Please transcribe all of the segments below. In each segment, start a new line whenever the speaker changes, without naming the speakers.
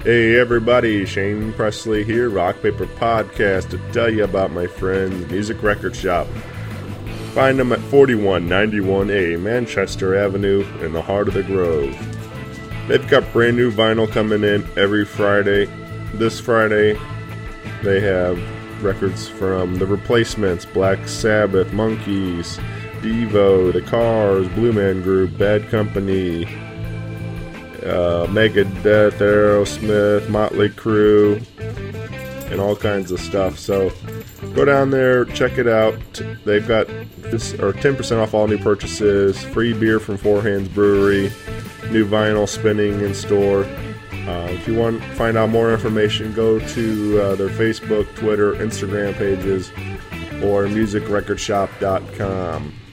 Hey everybody, Shane Presley here, Rock Paper Podcast, to tell you about my friend's Music Record Shop. Find them at 4191A Manchester Avenue in the heart of the Grove. They've got brand new vinyl coming in every Friday. This Friday, they have records from The Replacements, Black Sabbath, Monkees, Devo, The Cars, Blue Man Group, Bad Company, Megadeth, Aerosmith, Motley Crue, and all kinds of stuff. So go down there, check it out. They've got 10% off all new purchases, free beer from Four Hands Brewery, new vinyl spinning in store. If you want to find out more information, go to their Facebook, Twitter, Instagram pages, or musicrecordshop.com.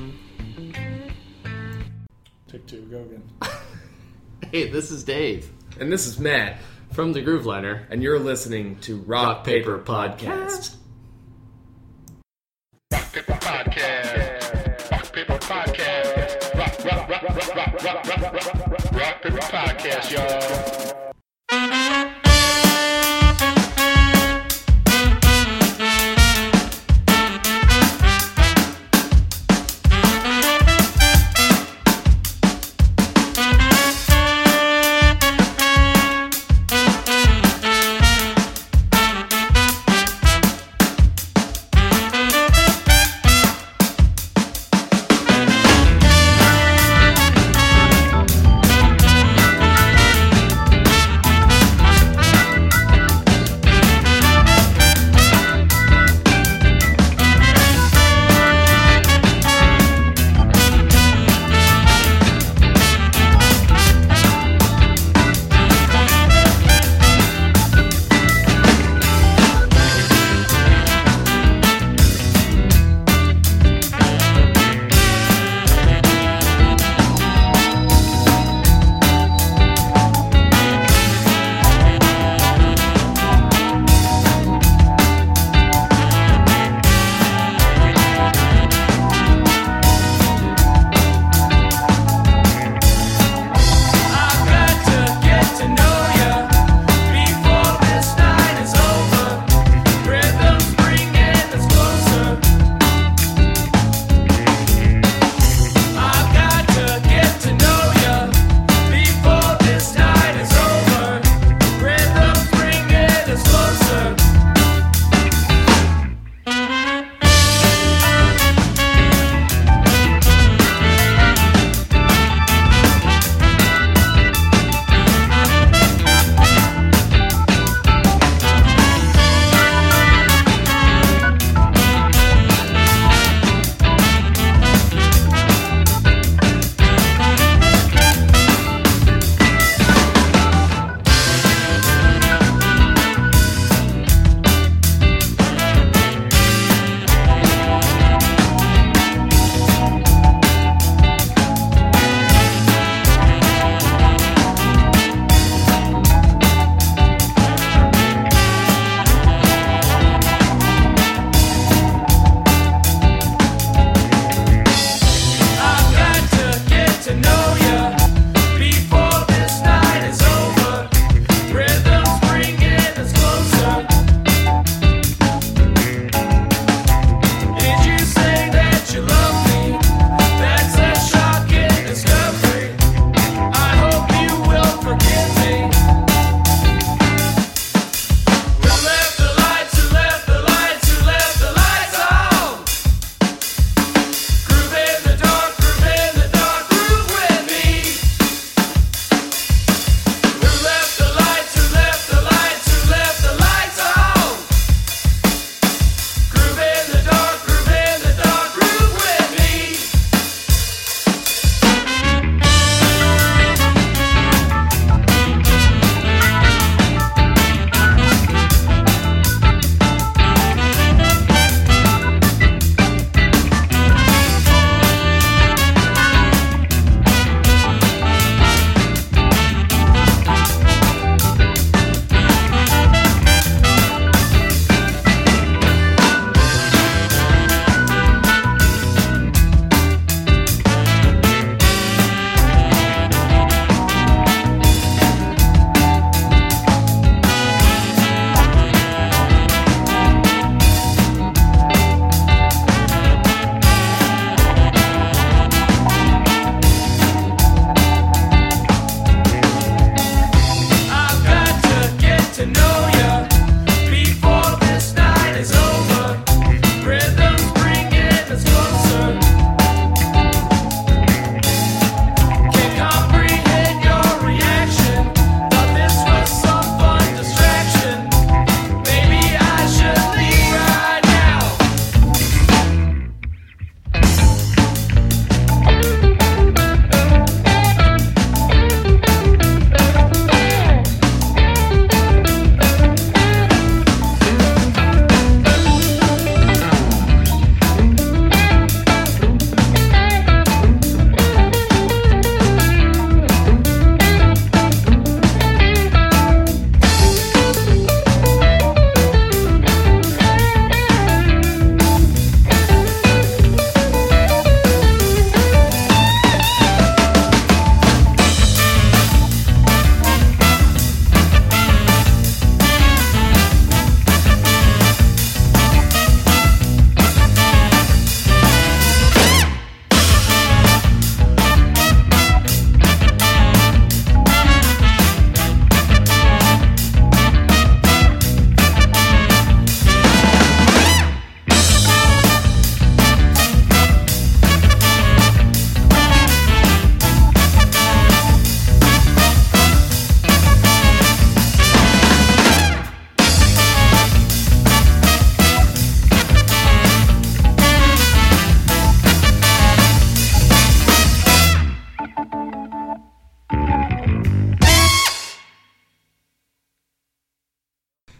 Take two, go again.
Hey, this is Dave.
And this is Matt.
From the Groove Liner.
And you're listening to Rock Paper Podcast.
Rock Paper Podcast. Rock Paper Podcast. Rock Paper Podcast, y'all.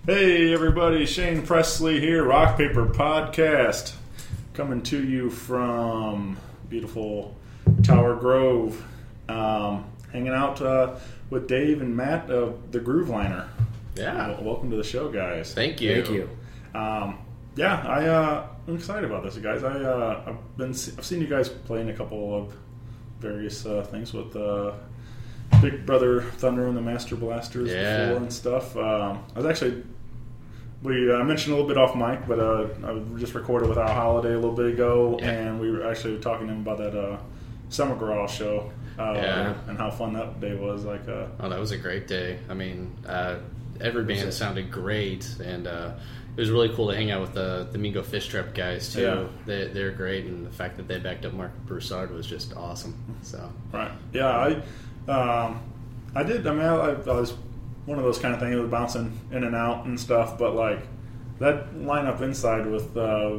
Hey everybody, Shane Presley here, Rock Paper Podcast, coming to you from beautiful Tower Grove, hanging out with Dave and Matt of the Groove Liner.
Yeah.
Welcome to the show, guys.
Thank you.
Thank you.
I'm excited about this, guys. I've seen you guys playing a couple of various things with Big Brother Thunder and the Master Blasters before and stuff. I mentioned a little bit off mic, but I just recorded with Al Holiday a little bit ago, and we were actually talking to him about that Summer Garage show and how fun that day was.
That was a great day. I mean, every band sounded great, and it was really cool to hang out with the Mingo Fish Trap guys too. Yeah. They're great, and the fact that they backed up Mark Broussard was just awesome. So
right, yeah, I did. I mean, I was one of those kind of things, was bouncing in and out and stuff. But like that lineup inside with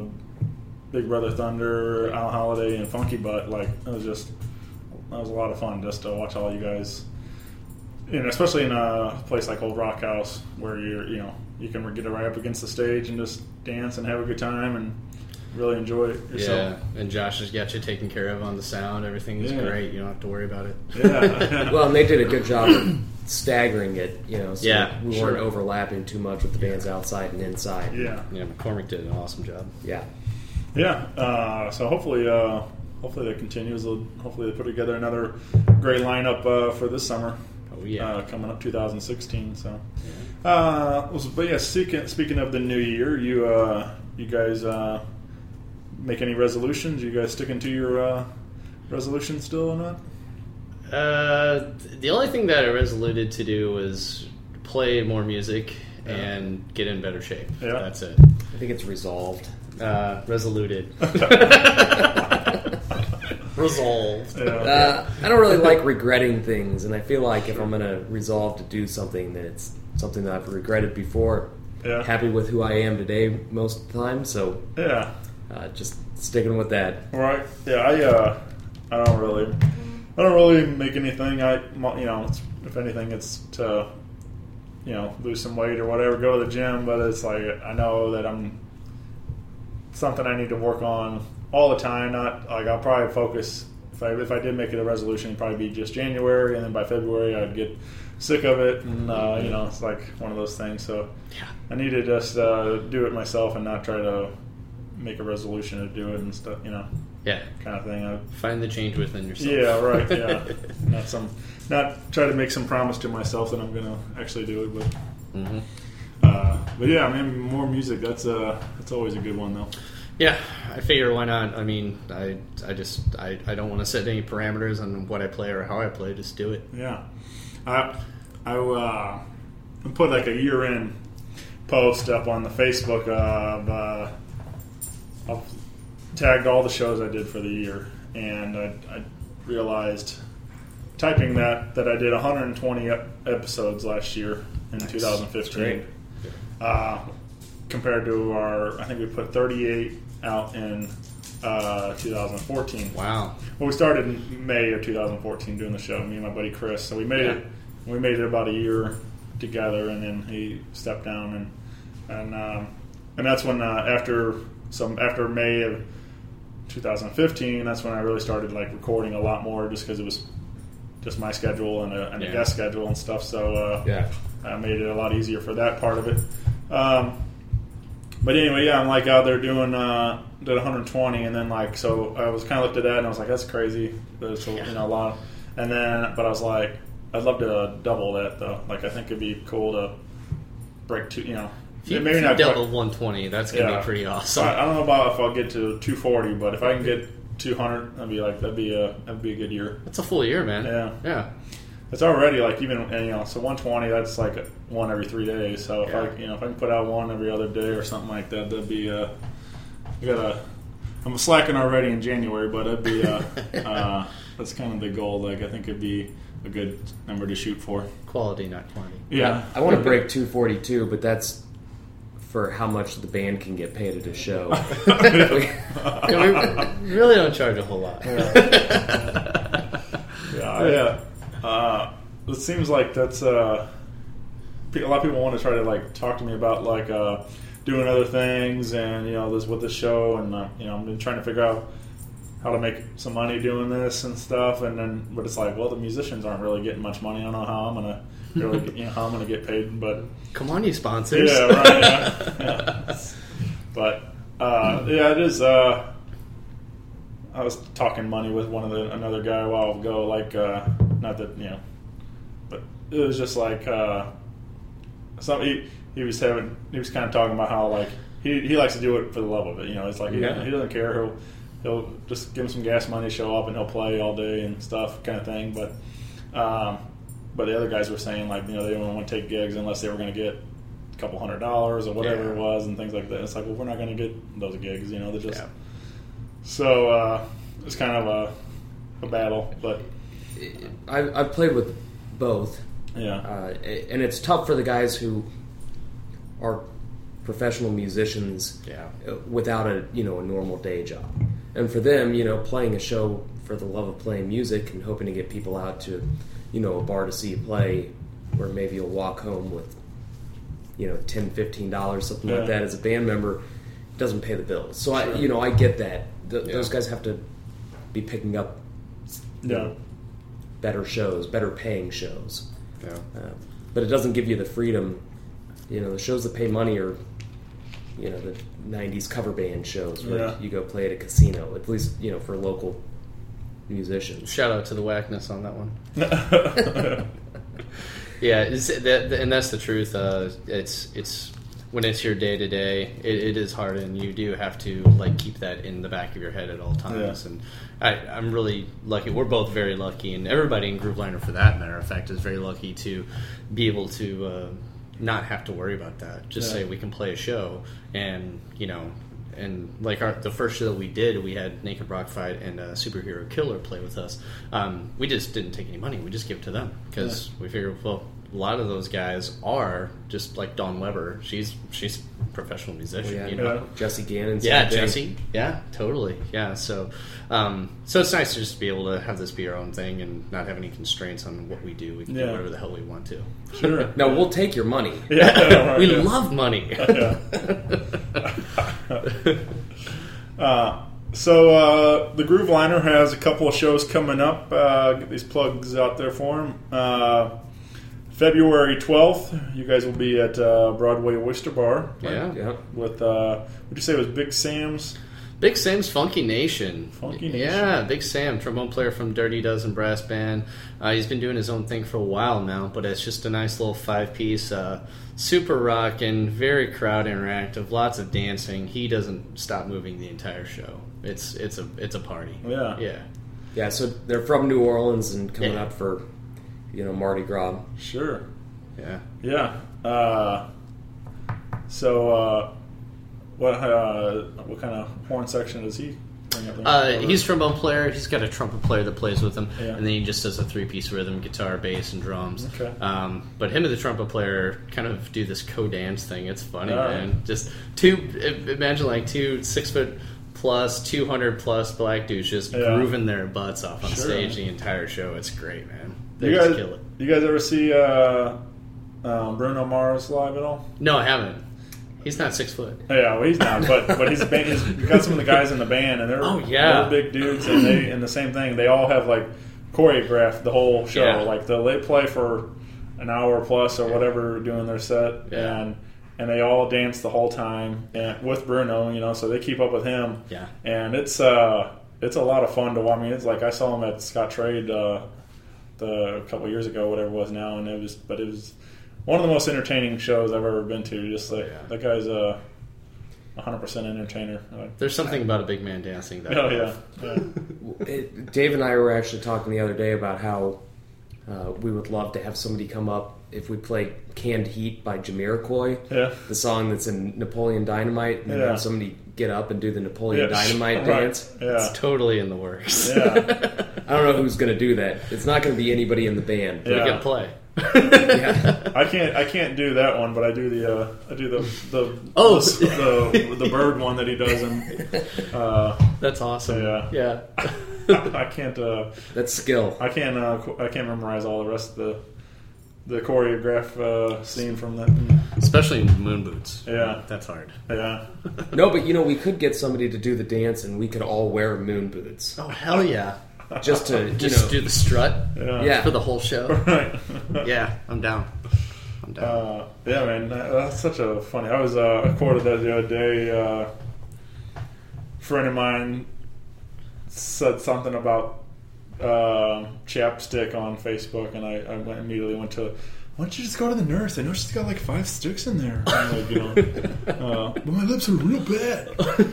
Big Brother Thunder, Al Holiday, and Funky Butt, like that was a lot of fun just to watch all you guys. And especially in a place like Old Rock House, where you can get right up against the stage and just dance and have a good time and really enjoy it yourself.
Yeah, and Josh has got you taken care of on the sound. Everything is great. You don't have to worry about it.
Yeah.
Well, and they did a good job of staggering it, so we weren't overlapping too much with the bands outside and inside.
Yeah.
Yeah, McCormick did an awesome job.
Yeah.
Yeah. So hopefully that continues. Hopefully they put together another great lineup for this summer.
Oh yeah,
coming up 2016. So, but yeah, speaking of the new year, you guys make any resolutions? You guys sticking to your resolutions still or not?
The only thing that I resoluted to do was play more music and get in better shape. Yeah. That's it.
I think it's resolved.
Resoluted. Resolved.
I don't really like regretting things, and I feel like if I'm going to resolve to do something, that it's something that I've regretted before. Yeah. Happy with who I am today most of the time, so just sticking with that.
Right. Yeah. I don't really make anything. If anything, it's to lose some weight or whatever, go to the gym. But it's like I know that I'm something I need to work on all the time. Not like I'll probably focus if I did make it a resolution, it'd probably be just January, and then by February I'd get sick of it, and it's like one of those things. So I need to just do it myself and not try to make a resolution to do it and stuff.
Yeah,
kind of thing.
Find the change within yourself.
Yeah, right. Yeah, not try to make some promise to myself that I'm going to actually do it. But yeah, I mean, more music. That's always a good one, though.
Yeah, I figure why not? I mean, I don't want to set any parameters on what I play or how I play. Just do it.
Yeah, I put like a year-end post up on the Facebook of I've tagged all the shows I did for the year, and I realized typing that I did 120 episodes last year in 2015. Compared to I think we put 38 out in 2014.
Wow.
Well, we started in May of 2014 doing the show, me and my buddy Chris. So we made it about a year together, and then he stepped down, and that's when after May of 2015, that's when I really started like recording a lot more, just because it was just my schedule and a guest schedule and stuff. So I made it a lot easier for that part of it. But anyway, I'm like out there doing did 120, and then like so I was kind of looked at that and I was like, that's crazy. There's a lot, and then but I was like, I'd love to double that though. Like I think it'd be cool to break two.
If you double 120, that's gonna be pretty awesome.
I don't know about if I'll get to 240, but if I can get 200, that'd be a good year.
That's a full year, man. Yeah.
It's already like so 120. That's like one every 3 days. So if I can put out one every other day or something like that, that'd be I'm slacking already in January, but it'd be that's kind of the goal. Like I think it'd be a good number to shoot for.
Quality, not quantity.
Yeah,
I want to break 242, but that's for how much the band can get paid at a show.
We really don't charge a whole lot.
It seems like that's a lot of people want to try to like talk to me about like doing other things and this with the show, and I've been trying to figure out how to make some money doing this and stuff, but it's like, well, the musicians aren't really getting much money. I don't know how I'm gonna really how I'm gonna get paid, but
come on, you sponsors.
Yeah, right. Yeah. But it is. I was talking money with another guy a while ago, like not that but it was just like he was kind of talking about how like he likes to do it for the love of it. It's like he doesn't care. He'll just give him some gas money, show up, and he'll play all day and stuff, kind of thing. But the other guys were saying like they don't want to take gigs unless they were going to get a couple $100 or whatever it was, and things like that. It's like, well, we're not going to get those gigs. They're just so it's kind of a battle. But
I've played with both.
Yeah,
and it's tough for the guys who are professional musicians without a normal day job. And for them, playing a show for the love of playing music and hoping to get people out to, a bar to see you play, where maybe you'll walk home with, $10, $15, something like that as a band member, doesn't pay the bills. So sure. I get that. Those guys have to be picking up better shows, better paying shows.
Yeah.
But it doesn't give you the freedom. The shows that pay money are, the 90s cover band shows where you go play at a casino, at least, for local musicians.
Shout out to the Whackness on that one. Yeah, and that's the truth. It's when it's your day to day, it is hard, and you do have to like keep that in the back of your head at all times. Yeah. And I'm really lucky. We're both very lucky, and everybody in Grooveliner, for that matter of fact, is very lucky to be able to not have to worry about that. Just say we can play a show, and and like the first show that we did, we had Naked Rock Fight and Superhero Killer play with us. We just didn't take any money. We just give it to them because we figured, well, a lot of those guys are just like Dawn Weber. She's a professional musician.
Jesse Gannon.
Jesse. Yeah, totally. Yeah. So it's nice to just be able to have this be our own thing and not have any constraints on what we do. We can do whatever the hell we want to.
Sure.
No, we'll take your money.
We love money.
So the Grooveliner has a couple of shows coming up. Get these plugs out there for them. February 12th, you guys will be at Broadway Oyster Bar.
Right?
Yeah.
With, would you say it was Big Sam's?
Big Sam's Funky Nation.
Funky Nation.
Yeah, Big Sam, trombone player from Dirty Dozen Brass Band. He's been doing his own thing for a while now, but it's just a nice little 5-piece, super rockin', very crowd interactive, lots of dancing. He doesn't stop moving the entire show. It's a party.
Yeah.
Yeah, so they're from New Orleans and coming up for Mardi Gras.
Sure.
Yeah.
So what kind of horn section does he bring up?
He's a trombone player. He's got a trumpet player that plays with him,
and
then he just does a 3-piece rhythm: guitar, bass, and drums.
Okay.
But him and the trumpet player kind of do this co-dance thing. It's funny, man. Just imagine like 2 6-foot plus 200 plus black dudes just grooving their butts off on stage the entire show. It's great, man. They just kill it.
You guys ever see Bruno Mars live at all?
No, I haven't. He's not 6 foot.
Yeah, well, he's not. But he's got some of the guys in the band, and they're big dudes, and the same thing. They all have like choreographed the whole show.
Yeah.
Like they play for an hour plus or whatever doing their set, and they all dance the whole time with Bruno. So they keep up with him.
Yeah,
and it's a lot of fun to watch. I mean, it's like I saw him at Scott Trade a couple of years ago, whatever it was now, and it was one of the most entertaining shows I've ever been to. Just like that guy's a 100% entertainer.
There's something about a big man dancing.
Dave and I were actually talking the other day about how we would love to have somebody come up if we play Canned Heat by Jamiroquai, the song that's in Napoleon Dynamite, and then have somebody get up and do the Napoleon Dynamite dance.
Yeah.
It's totally in the works.
Yeah.
I don't know who's going to do that. It's not going to be anybody in the band.
We can play.
I can't do that one, but I do the bird one that he does.
That's awesome.
Yeah. I can't.
That's skill.
I can't memorize all the rest of the choreograph scene from that.
Especially in moon boots.
Yeah.
That's hard.
Yeah.
No, but we could get somebody to do the dance and we could all wear moon boots.
Oh, hell yeah.
Just to,
do the strut
Yeah.
for the whole show.
Right.
Yeah, I'm down.
Yeah, man, that's such a funny. I was quoted that the other day. A friend of mine said something about chapstick on Facebook, and I immediately went to, why don't you just go to the nurse? I know she's got like 5 sticks in there. I'm like, but my lips are real bad.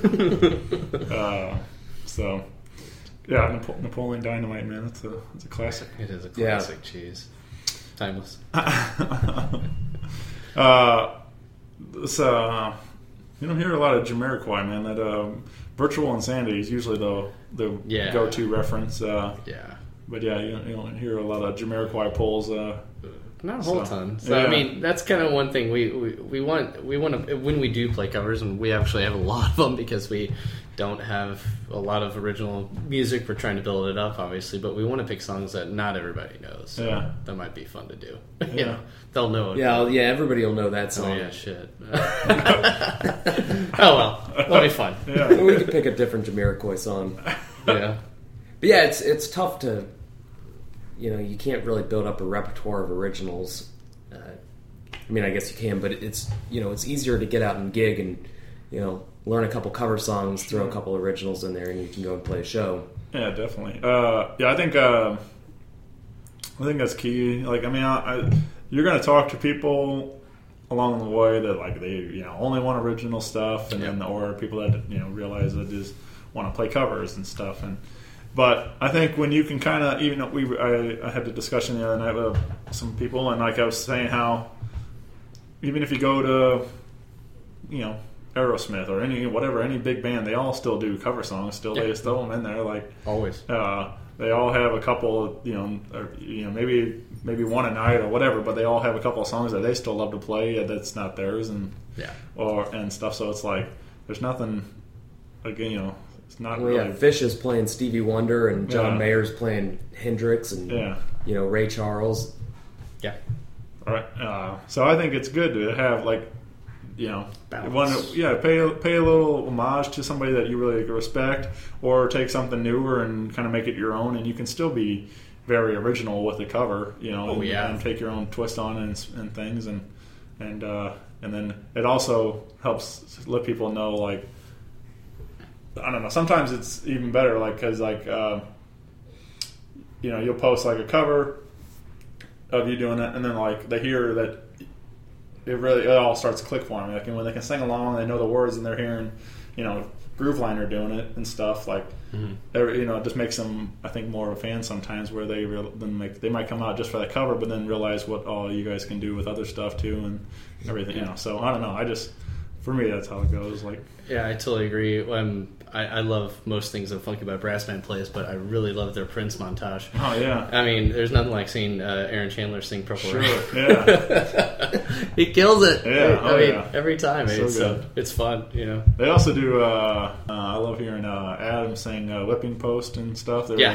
So, yeah, Napoleon Dynamite, man, it's a classic.
It is a classic cheese. Timeless.
You don't hear a lot of Jamiroquai, man. That Virtual Insanity is usually the go-to reference. But yeah, you don't hear a lot of Jamiroquai pulls.
Not a whole ton. So yeah. I mean, that's kind of one thing we want to, when we do play covers, and we actually have a lot of them because we don't have a lot of original music. We're trying to build it up, obviously, but we want to pick songs that not everybody knows. So
yeah,
that might be fun to do.
Yeah,
they'll know it.
Yeah, everybody will know that song.
Oh yeah, shit. Oh well, it'll be fun.
Yeah,
we could pick a different Jamiroquai song.
Yeah,
but yeah, it's tough to. You can't really build up a repertoire of originals. I mean, I guess you can, but it's it's easier to get out and gig and learn a couple cover songs, throw a couple originals in there, and you can go and play a show.
Yeah, definitely. I think that's key. Like, I mean, you're going to talk to people along the way that like they only want original stuff, and then or people that realize that just want to play covers and stuff. But I think when you can kind of, I had the discussion the other night with some people, and like I was saying how even if you go to, Aerosmith or any big band, they all still do cover songs. They throw them in there, like
always.
They all have a couple, maybe one a night or whatever, but they all have a couple of songs that they still love to play that's not theirs, and stuff. So it's like there's nothing, again, it's not really.
Yeah, Fish is playing Stevie Wonder, and John Mayer's playing Hendrix, and Ray Charles.
Yeah.
All right. So I think it's good to have like,
balance.
pay a little homage to somebody that you really respect, or take something newer and kind of make it your own, and you can still be very original with the cover, and take your own twist on it and things, and then it also helps let people know, like, I don't know. Sometimes it's even better, like, because like you'll post like a cover of you doing it, and then like they hear that it all starts to click for them. Like, and when they can sing along, they know the words, and they're hearing Grooveliner doing it and stuff. Like, it just makes them, I think, more of a fan sometimes, where they might come out just for the cover, but then realize what all you guys can do with other stuff too and everything. So I don't know. For me, that's how it goes. Like,
yeah, I totally agree. I love most things that Funky by Brass Band plays, but I really love their Prince montage.
Oh yeah,
I mean, there's nothing like seeing Aaron Chandler sing Purple Rain.
Yeah,
he kills it.
Yeah,
I mean, every time.
So good.
It's fun.
They also do. I love hearing Adam sing "Whipping Post" and stuff.
So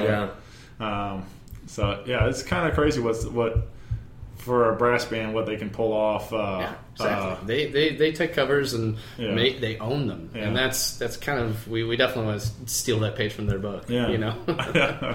yeah, it's kind of crazy what for a brass band, what they can pull off.
Exactly. They take covers and they own them, and that's kind of we definitely want to steal that page from their book.
Yeah.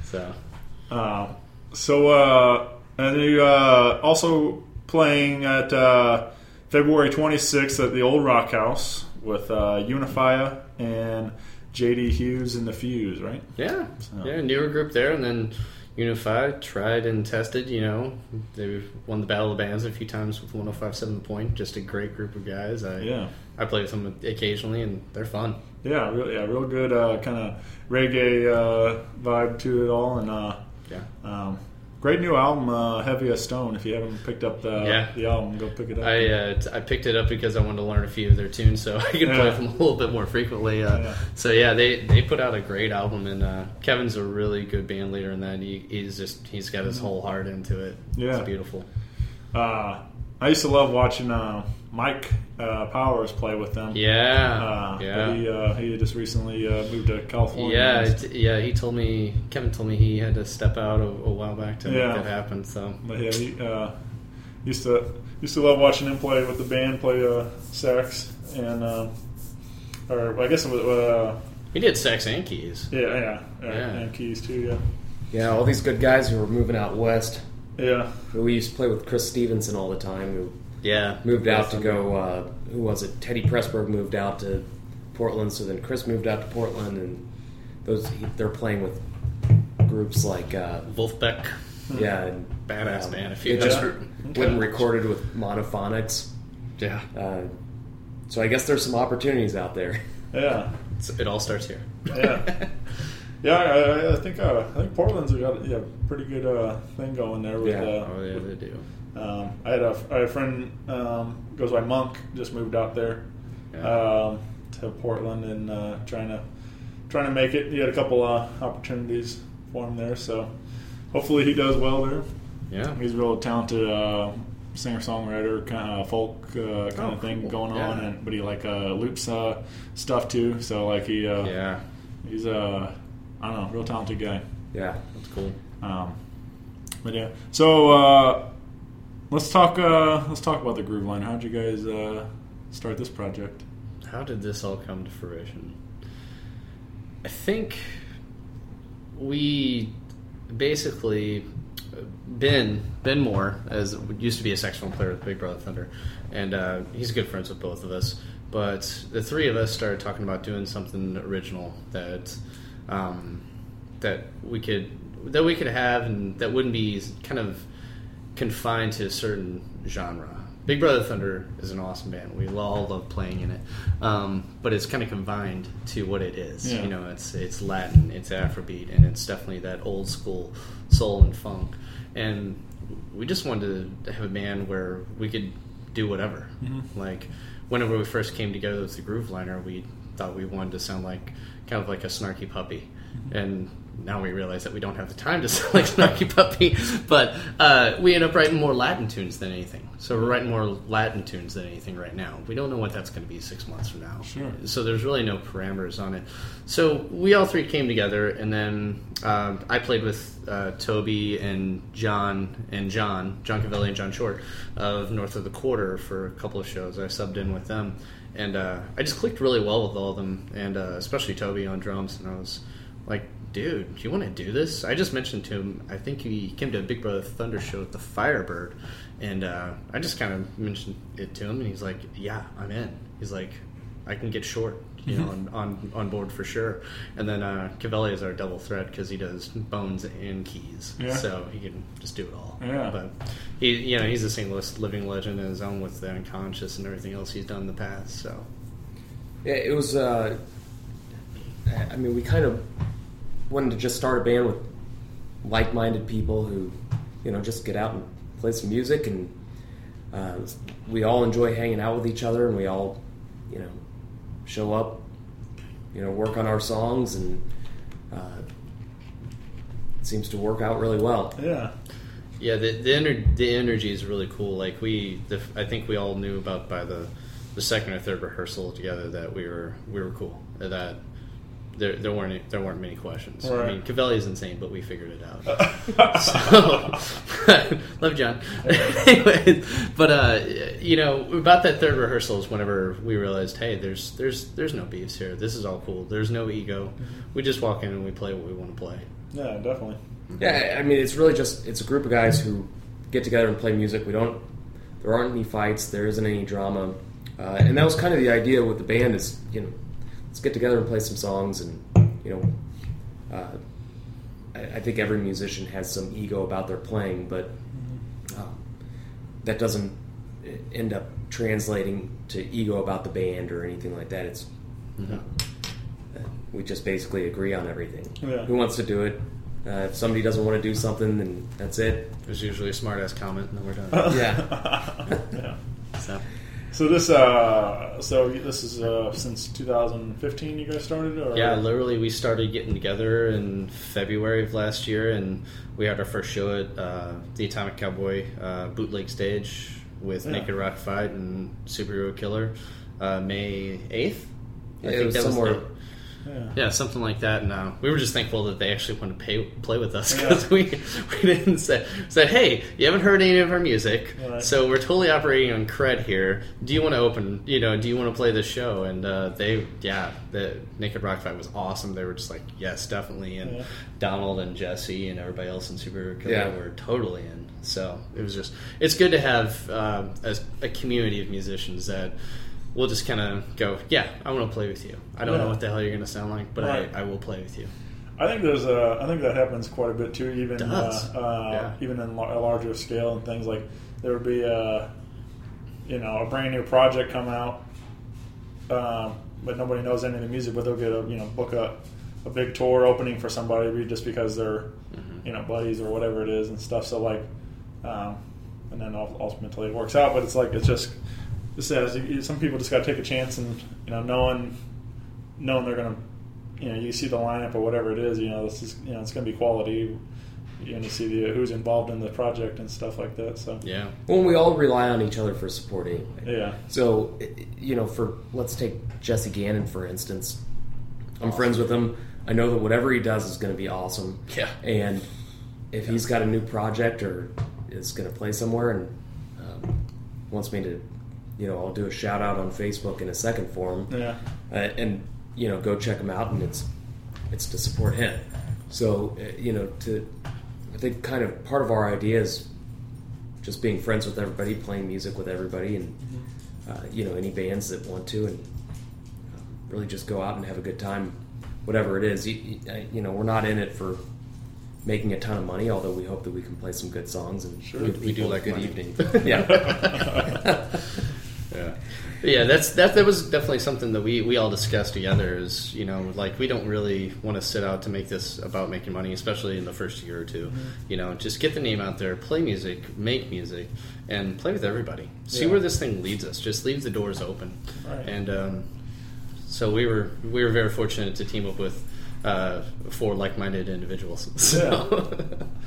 So
and you also playing at February 26th at the Old Rock House with Unifia and JD Hughes and the Fuse, right?
Yeah, newer group there, and then Unified, tried and tested, they won the Battle of the Bands a few times with 105.7 The Point. Just a great group of guys. I play with them occasionally, and they're fun. Yeah,
real good kind of reggae vibe to it all, and great new album, Heavy as Stone. If you haven't picked up the album, go pick it up.
I picked it up because I wanted to learn a few of their tunes so I could play with them a little bit more frequently. So they put out a great album, and Kevin's a really good band leader in that. He's got his whole heart into it. Yeah, it's beautiful.
I used to love watching Mike Powers play with them. He just recently moved to California.
Kevin told me he had to step out a while back to make that happen. So,
but Used to love watching him play with the band, play sax and or I guess it was.
He did sax and keys.
Yeah, and keys too. Yeah.
Yeah, all these good guys who were moving out west.
Yeah.
We used to play with Chris Stevenson all the time. Who moved out to go. Who was it? Teddy Pressburg moved out to Portland. So then Chris moved out to Portland, and they're playing with groups like
Wolfbeck.
Yeah, and,
badass band. If you
it just went and recorded with Monophonics.
Yeah.
So I guess there's some opportunities out there.
Yeah.
It all starts here.
Yeah. Yeah, I think Portland's got a pretty good thing going there. With,
they do.
I had a friend goes by Monk, just moved out there to Portland and trying to make it. He had a couple opportunities for him there, so hopefully he does well there.
Yeah,
he's a real talented singer-songwriter, kind of folk kind of thing going on, but he loops stuff too. So he's I don't know, real talented guy.
Yeah,
that's cool.
But yeah, so let's talk about the Groove Line. How'd you guys start this project?
How did this all come to fruition? I think we basically Ben Moore, as used to be a saxophone player with Big Brother Thunder, and he's good friends with both of us. But the three of us started talking about doing something original that we could have, and that wouldn't be kind of confined to a certain genre. Big Brother Thunder is an awesome band. We all love playing in it, but it's kind of confined to what it is.
Yeah.
You know, it's Latin, it's Afrobeat, and it's definitely that old school soul and funk. And we just wanted to have a band where we could do whatever.
Mm-hmm.
Like whenever we first came together with the Groove Liner, we thought we wanted to sound like kind of like a Snarky Puppy, and now we realize that we don't have the time to sound like Snarky Puppy, but we end up writing more Latin tunes than anything. So we're writing more Latin tunes than anything right now. We don't know what that's going to be 6 months from now.
Sure.
So there's really no parameters on it. So we all three came together, and then I played with Toby and John Cavelli and John Short of North of the Quarter for a couple of shows. I subbed in with them, and I just clicked really well with all of them, and especially Toby on drums, and I was like, dude, do you want to do this? I just mentioned to him, I think he came to a Big Brother Thunder show at the Firebird, and I just kind of mentioned it to him, and he's like, yeah, I'm in. He's like, I can get Short, on board for sure. And then Cavelli is our double threat because he does bones and keys, so he can just do it all.
Yeah.
But he's a single living legend in his own with the Unconscious and everything else he's done in the past. So
yeah, it was. We kind of wanted to just start a band with like-minded people who, just get out and play some music, and we all enjoy hanging out with each other, and we all, show up, work on our songs, and it seems to work out really well.
Yeah.
Yeah, the energy is really cool. Like I think we all knew about by the second or third rehearsal together that we were cool. That there weren't many questions.
Right.
I mean, Cavelli is insane, but we figured it out. So, love John. Anyway, but about that third rehearsal is whenever we realized, hey, there's no beefs here. This is all cool. There's no ego. We just walk in and we play what we want to play.
Yeah, definitely.
Yeah, I mean, it's really it's a group of guys who get together and play music. There aren't any fights. There isn't any drama, and that was kind of the idea with the band. Is let's get together and play some songs, and I think every musician has some ego about their playing, but that doesn't end up translating to ego about the band or anything like that. It's we just basically agree on everything.
Yeah.
Who wants to do it? If somebody doesn't want to do something, then that's it.
There's usually a smart-ass comment, and then we're done.
Yeah.
So this is since 2015 you guys started? Or?
Yeah, literally we started getting together in February of last year, and we had our first show at the Atomic Cowboy bootleg stage with Naked Rock Fight and Superhero Killer May 8th.
I think that was somewhere
Yeah, something like that. And we were just thankful that they actually wanted to play with us because we didn't said, hey, you haven't heard any of our music, so we're totally operating on cred here. Do you want to open? Do you want to play this show? And the Naked Rock Fight was awesome. They were just like, yes, definitely. And Donald and Jesse and everybody else in Super Killer were totally in. So it's good to have a community of musicians that we'll just kind of go, I want to play with you. I don't know what the hell you're going to sound like, but I will play with you.
I think that happens quite a bit too, even even in a larger scale and things like there would be a brand new project come out, but nobody knows any of the music, but they'll get book a big tour opening for somebody just because they're buddies or whatever it is and stuff. So like, and then ultimately it works out, but it's just. Some people just got to take a chance, and knowing they're gonna, you see the lineup or whatever it is, this is, it's gonna be quality. You see who's involved in the project and stuff like that. So
well, we all rely on each other for support anyway.
Yeah.
So let's take Jesse Gannon for instance. I'm friends with him. I know that whatever he does is going to be awesome.
Yeah.
And if he's got a new project or is going to play somewhere and wants me to. I'll do a shout out on Facebook in a second for him, and go check him out, and it's to support him. So I think kind of part of our idea is just being friends with everybody, playing music with everybody, and any bands that want to, and really just go out and have a good time, whatever it is. We're not in it for making a ton of money, although we hope that we can play some good songs and
we do like
good
money.
Evening. Yeah.
Yeah, that was definitely something that we all discussed together. Is we don't really want to sit out to make this about making money, especially in the first year or two. Just get the name out there, play music, make music, and play with everybody. See where this thing leads us. Just leave the doors open.
Right.
And so we were very fortunate to team up with 4 like-minded individuals. So.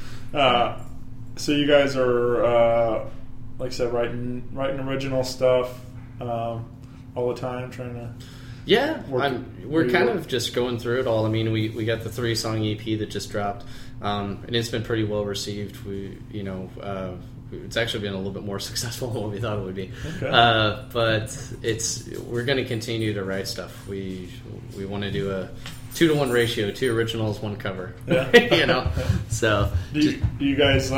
So you guys are. Like I said, writing original stuff all the time, trying to.
Yeah, we're kind of just going through it all. I mean, we got the 3-song EP that just dropped, and it's been pretty well received. It's actually been a little bit more successful than what we thought it would be.
Okay.
But we're going to continue to write stuff. We want to do a 2-to-1 ratio, 2 originals, 1 cover.
Yeah.
So
do you guys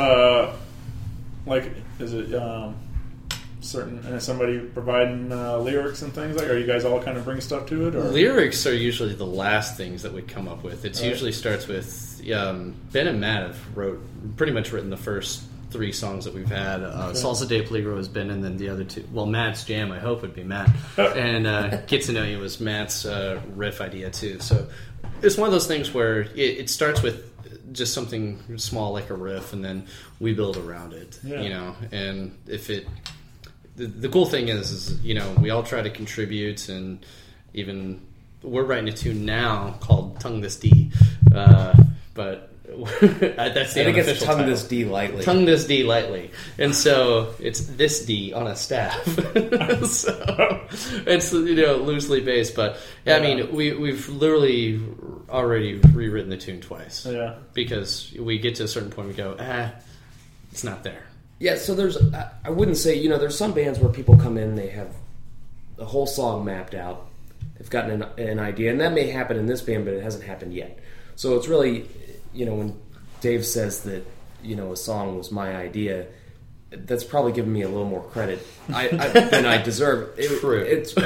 is it somebody providing lyrics and things like? Are you guys all kind of bring stuff to it? Or?
Lyrics are usually the last things that we come up with. It usually starts with Ben and Matt have pretty much written the first 3 songs that we've had. Salsa de Peligro has been, and then the other 2. Well, Matt's jam, I hope, would be Matt, and Get to Know You was Matt's riff idea too. So it's one of those things where it starts with just something small like a riff, and then we build around it. And if the cool thing is we all try to contribute, and even we're writing a tune now called Tongue This D, but that's the unofficial
it's Tongue
title.
This D Lightly.
Tongue This D Lightly. And so it's this D on a staff. So it's loosely based, but I mean we've literally already rewritten the tune twice.
Yeah.
Because we get to a certain point we go, it's not there.
Yeah, so I wouldn't say, there's some bands where people come in and they have the whole song mapped out. They've gotten an idea, and that may happen in this band, but it hasn't happened yet. So it's really, when Dave says that, a song was my idea, that's probably giving me a little more credit than I deserve.
True.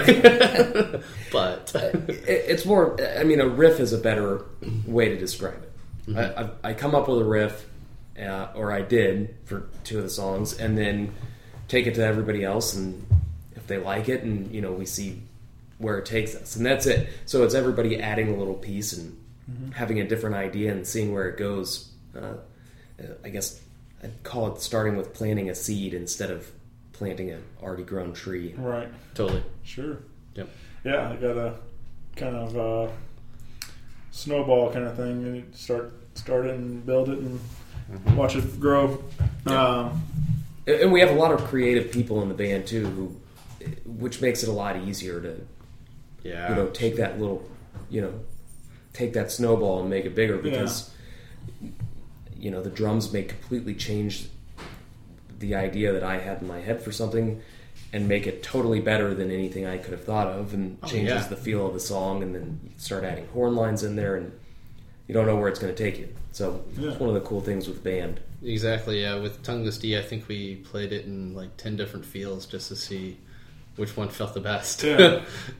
But
it's more, a riff is a better way to describe it. Mm-hmm. I come up with a riff, or I did for 2 of the songs, and then take it to everybody else, and if they like it, and we see where it takes us, and that's it. So it's everybody adding a little piece and having a different idea and seeing where it goes. I guess I'd call it starting with planting a seed instead of planting an already grown tree.
Right.
Totally.
Sure.
Yep.
Yeah, I got a kind of snowball kind of thing. And start it and build it and watch it grow.
Yeah. And we have a lot of creative people in the band too, which makes it a lot easier to take that little take that snowball and make it bigger because the drums may completely change the idea that I had in my head for something and make it totally better than anything I could have thought of, and changes the feel of the song, and then you start adding horn lines in there, and you don't know where it's going to take you. So it's one of the cool things with band.
Exactly, yeah. With Tongueless D, I think we played it in like 10 different feels just to see which one felt the best.
Yeah.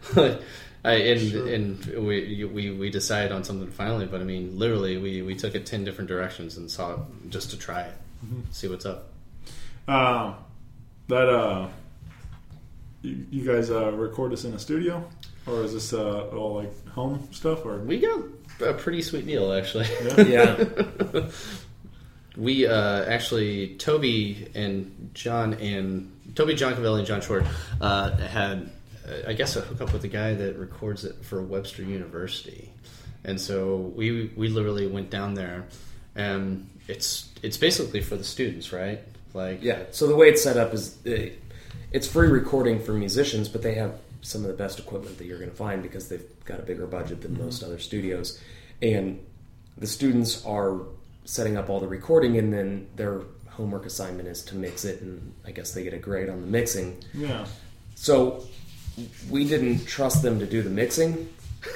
We decided on something finally, but I mean, literally, we took it 10 different directions and saw it just to try it, see what's up.
You guys record this in a studio, or is this all like home stuff? Or
we got a pretty sweet deal, actually.
Yeah.
We actually Toby, John Cavelli, and John Short had, I guess, a hookup with the guy that records it for Webster University, and so we literally went down there, and it's basically for the students, right? Like,
yeah. So the way it's set up is it's free recording for musicians, but they have some of the best equipment that you're going to find because they've got a bigger budget than most other studios, and the students are setting up all the recording, and then their homework assignment is to mix it, and I guess they get a grade on the mixing.
Yeah.
So we didn't trust them to do the mixing,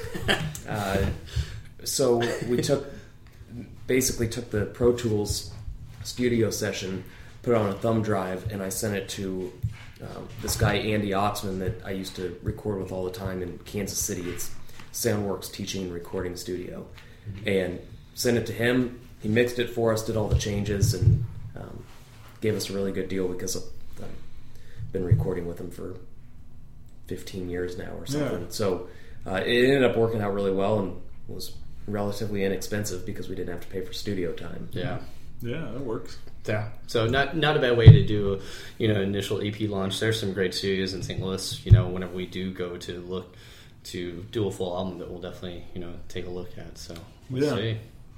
so we basically took the Pro Tools studio session, put it on a thumb drive, and I sent it to this guy Andy Oxman that I used to record with all the time in Kansas City. It's Soundworks Teaching and Recording Studio, and sent it to him. He mixed it for us, did all the changes, and gave us a really good deal because I've been recording with him for 15 years now or something. Yeah. So it ended up working out really well and was relatively inexpensive because we didn't have to pay for studio time.
Yeah.
Yeah, that works.
Yeah. So not a bad way to do, initial EP launch. There's some great studios in St. Louis, whenever we do go to look to do a full album that we'll definitely, take a look at. So we'll see.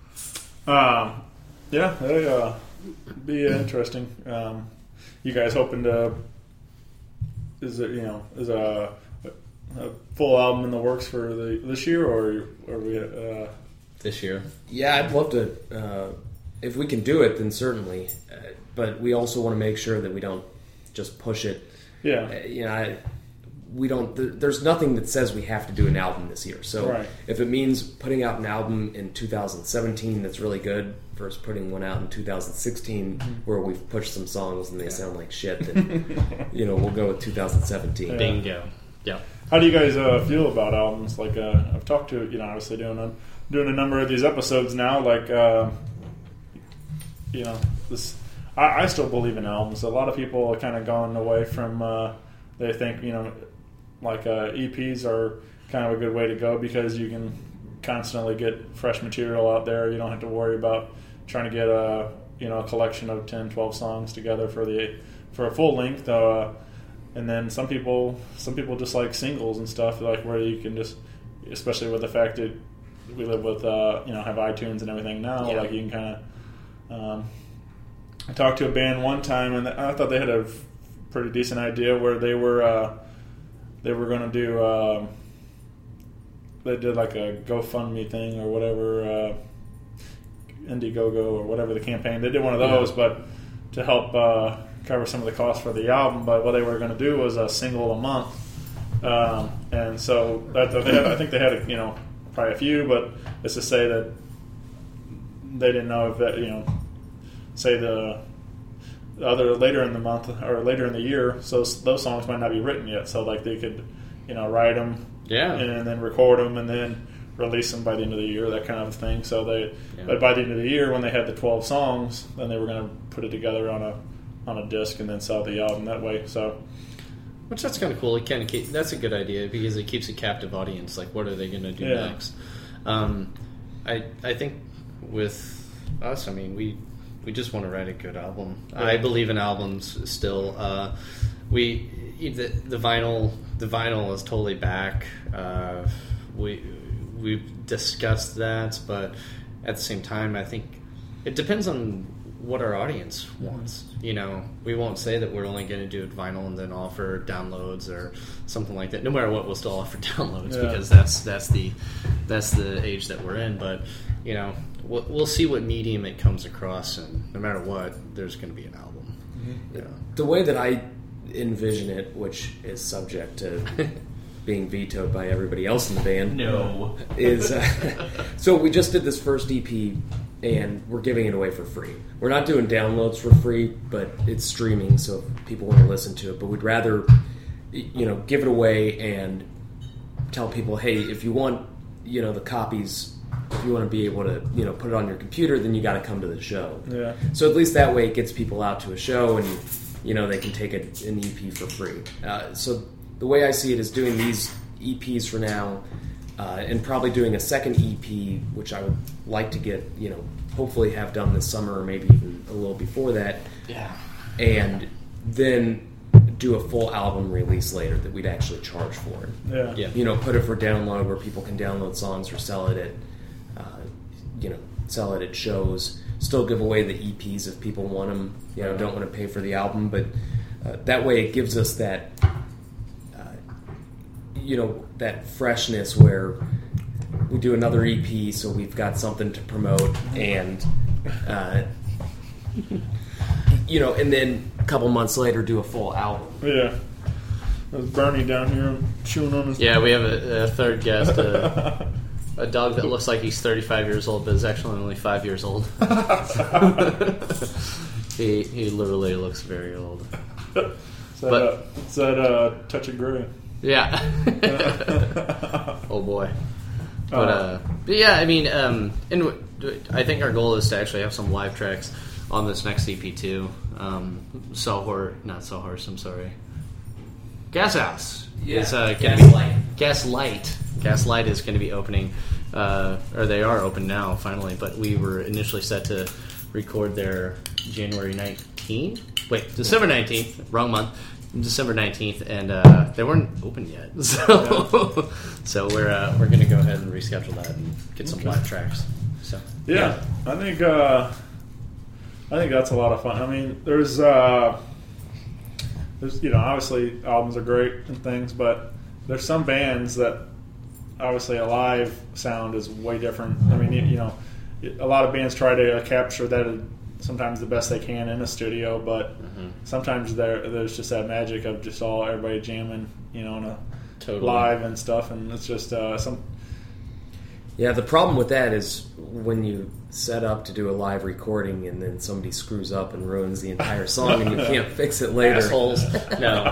That'd be interesting. You guys hoping to? Is a full album in the works for this year, or are we
this year?
Yeah, I'd love to. If we can do it, then certainly. But we also want to make sure that we don't just push it.
Yeah.
We don't. There's nothing that says we have to do an album this year. So if it means putting out an album in 2017 that's really good versus putting one out in 2016 where we've pushed some songs and they sound like shit, then we'll go with 2017.
Yeah. Bingo. Yeah.
How do you guys feel about albums? Like I've talked to obviously doing a number of these episodes now. Like this. I still believe in albums. A lot of people are kind of gone away from. They think EPs are kind of a good way to go because you can constantly get fresh material out there. You don't have to worry about trying to get a collection of 10, 12 songs together for a full length. And then some people just like singles and stuff, like where you can just, especially with the fact that we live with have iTunes and everything now. Yeah. Like you can kind of. I talked to a band one time and I thought they had a pretty decent idea where they were going to do. They did like a GoFundMe thing or whatever, Indiegogo or whatever the campaign. They did one of those, but to help cover some of the costs for the album. But what they were going to do was a single a month, and so I think they had probably a few, but it's to say that they didn't know if that say the other later in the month or later in the year, so those songs might not be written yet. So like they could, write them, and then record them, and then release them by the end of the year, that kind of thing. So but by the end of the year, when they had the 12 songs, then they were going to put it together on a disc and then sell the album that way. So,
which that's kind of cool. It kind of that's a good idea because it keeps a captive audience. Like, what are they going to do next? I think with us, I mean, we just want to write a good album. Yeah. I believe in albums still. The vinyl is totally back. We've discussed that, but at the same time, I think it depends on what our audience wants. You know, we won't say that we're only going to do it vinyl and then offer downloads or something like that. No matter what, we'll still offer downloads because that's the age that we're in. But you know, we'll see what medium it comes across, and no matter what, there's going to be an album.
Mm-hmm. Yeah. The way that I envision it, which is subject to being vetoed by everybody else in the band, is so we just did this first EP. And we're giving it away for free. We're not doing downloads for free, but it's streaming, so if people want to listen to it. But we'd rather, give it away and tell people, hey, if you want, the copies, if you want to be able to, put it on your computer, then you got to come to the show.
Yeah.
So at least that way it gets people out to a show, and they can take an EP for free. So the way I see it is doing these EPs for now. And probably doing a second EP, which I would like to get, hopefully have done this summer or maybe even a little before that.
Yeah.
And then do a full album release later that we'd actually charge for it.
Yeah.
Put it for download where people can download songs or sell it at shows. Still give away the EPs if people want them. Don't want to pay for the album, but that way it gives us that. That freshness where we do another EP, so we've got something to promote, and and then a couple months later do a full album.
Yeah, there's Bernie down here chewing on his.
Yeah, we have a third guest, a dog that looks like he's 35 years old, but is actually only 5 years old. He literally looks very old.
It's that touch of gray.
Yeah. Oh boy. But yeah, I mean, and I think our goal is to actually have some live tracks on this next EP too. Gas House is going to be Gaslight is going to be opening, or they are open now finally. But we were initially set to record there December 19th, wrong month. December 19th, and they weren't open yet, so we're going to go ahead and reschedule that and get some live tracks. So
yeah. I think that's a lot of fun. I mean, there's obviously albums are great and things, but there's some bands that obviously a live sound is way different. I mean, a lot of bands try to capture that. Sometimes the best they can in a studio, but sometimes there's just that magic of just everybody jamming, in a live and stuff, and it's just some.
Yeah, the problem with that is when you set up to do a live recording and then somebody screws up and ruins the entire song and you can't fix it later.
Assholes. No.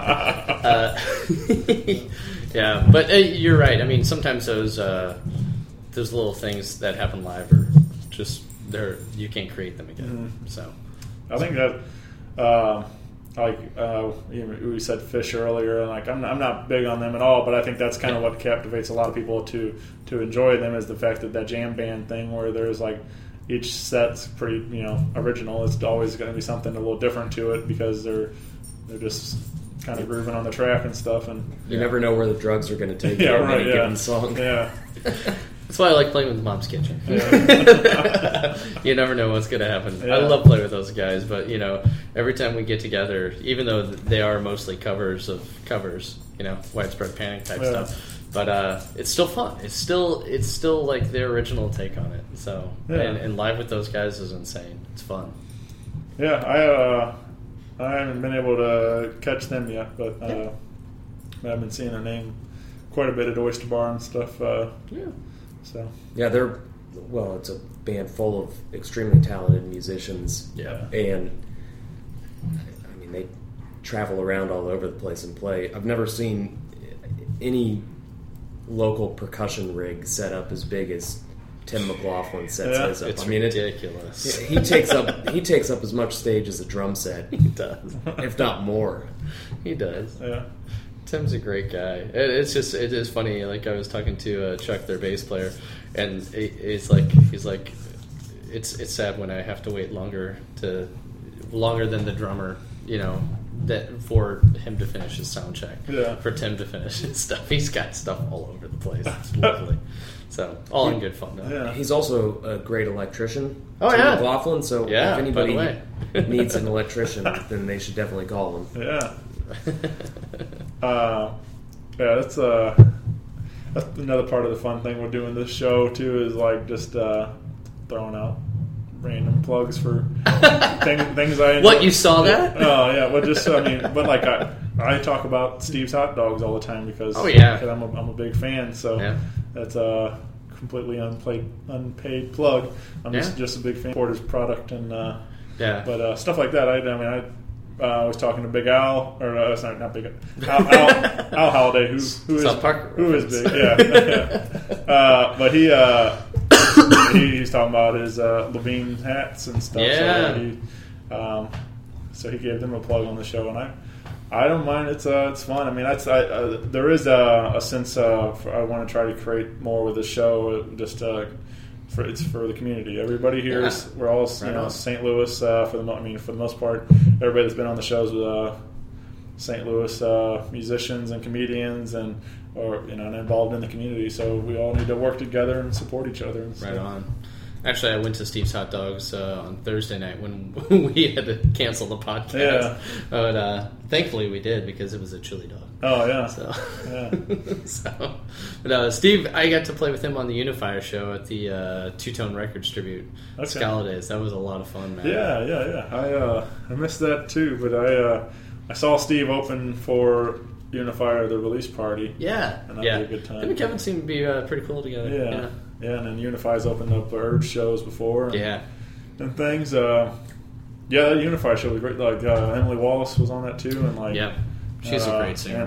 Yeah, but you're right. I mean, sometimes those little things that happen live are just. You can't create them again. So,
I think that, we said Fish earlier, and I'm not big on them at all, but I think that's kind of what captivates a lot of people to enjoy them is the fact that jam band thing where there's each set's pretty original. It's always going to be something a little different to it because they're just kind of grooving on the track and stuff, and
you never know where the drugs are going to take you in any given song.
Yeah.
That's why I like playing with Mom's Kitchen.
Yeah.
You never know what's going to happen.
Yeah.
I love playing with those guys, but every time we get together, even though they are mostly covers of covers, Widespread Panic type stuff, but it's still fun. It's still like their original take on it. So and live with those guys is insane. It's fun.
Yeah, I haven't been able to catch them yet, but I've been seeing their name quite a bit at Oyster Bar and stuff. So
it's a band full of extremely talented musicians.
Yeah,
and I mean they travel around all over the place and play. I've never seen any local percussion rig set up as big as Tim McLaughlin sets his up.
It's ridiculous.
He takes up as much stage as a drum set.
He does,
if not more.
He does.
Yeah.
Tim's a great guy. It is funny. Like I was talking to Chuck, their bass player, and he's like, it's sad when I have to wait longer than the drummer, for him to finish his sound check.
Yeah.
For Tim to finish his stuff. He's got stuff all over the place. It's lovely. So, all in good fun, though.
Yeah.
He's also a great electrician.
Oh,
Tim
yeah.
McLaughlin, so
Yeah,
if anybody
by the way.
needs an electrician, then they should definitely call him.
Yeah. That's another part of the fun thing we're doing this show, too, is like just throwing out random plugs for things I enjoy.
What, you saw that?
Oh, yeah. Well, just, I mean, but like I talk about Steve's Hot Dogs all the time because
Oh, yeah.
cause I'm a big fan, so
Yeah.
that's a completely unpaid plug. I'm just a big fan of his product, and
Yeah.
but stuff like that. I was talking to Big Al, or sorry, not Big Al, Al Halliday, who is
South Park
who is big, yeah. But he's talking about his Levine hats and stuff.
Yeah.
So he gave them a plug on the show, and I don't mind. It's fun. I mean, there is a sense of I want to try to create more with the show. Just it's for the community. Everybody here is we're all St. Louis for the most part. Everybody that's been on the shows with St. Louis musicians and comedians and involved in the community. So we all need to work together and support each other. And
Right on. Actually, I went to Steve's Hot Dogs on Thursday night when we had to cancel the podcast.
Yeah.
But thankfully we did because it was a chili dog.
Oh, yeah.
So,
Yeah.
But Steve, I got to play with him on the Unifier show at the Two Tone Records tribute Scala Days. That was a lot of fun, man.
Yeah. I missed that too, but I saw Steve open for Unifier, the release party.
Yeah.
And that was a good time.
Him and Kevin seemed to be pretty cool together.
Yeah, and then Unify's opened up Urge shows before. And things. That Unify show was great. Like Emily Wallace was on that too, and like
she's a great singer,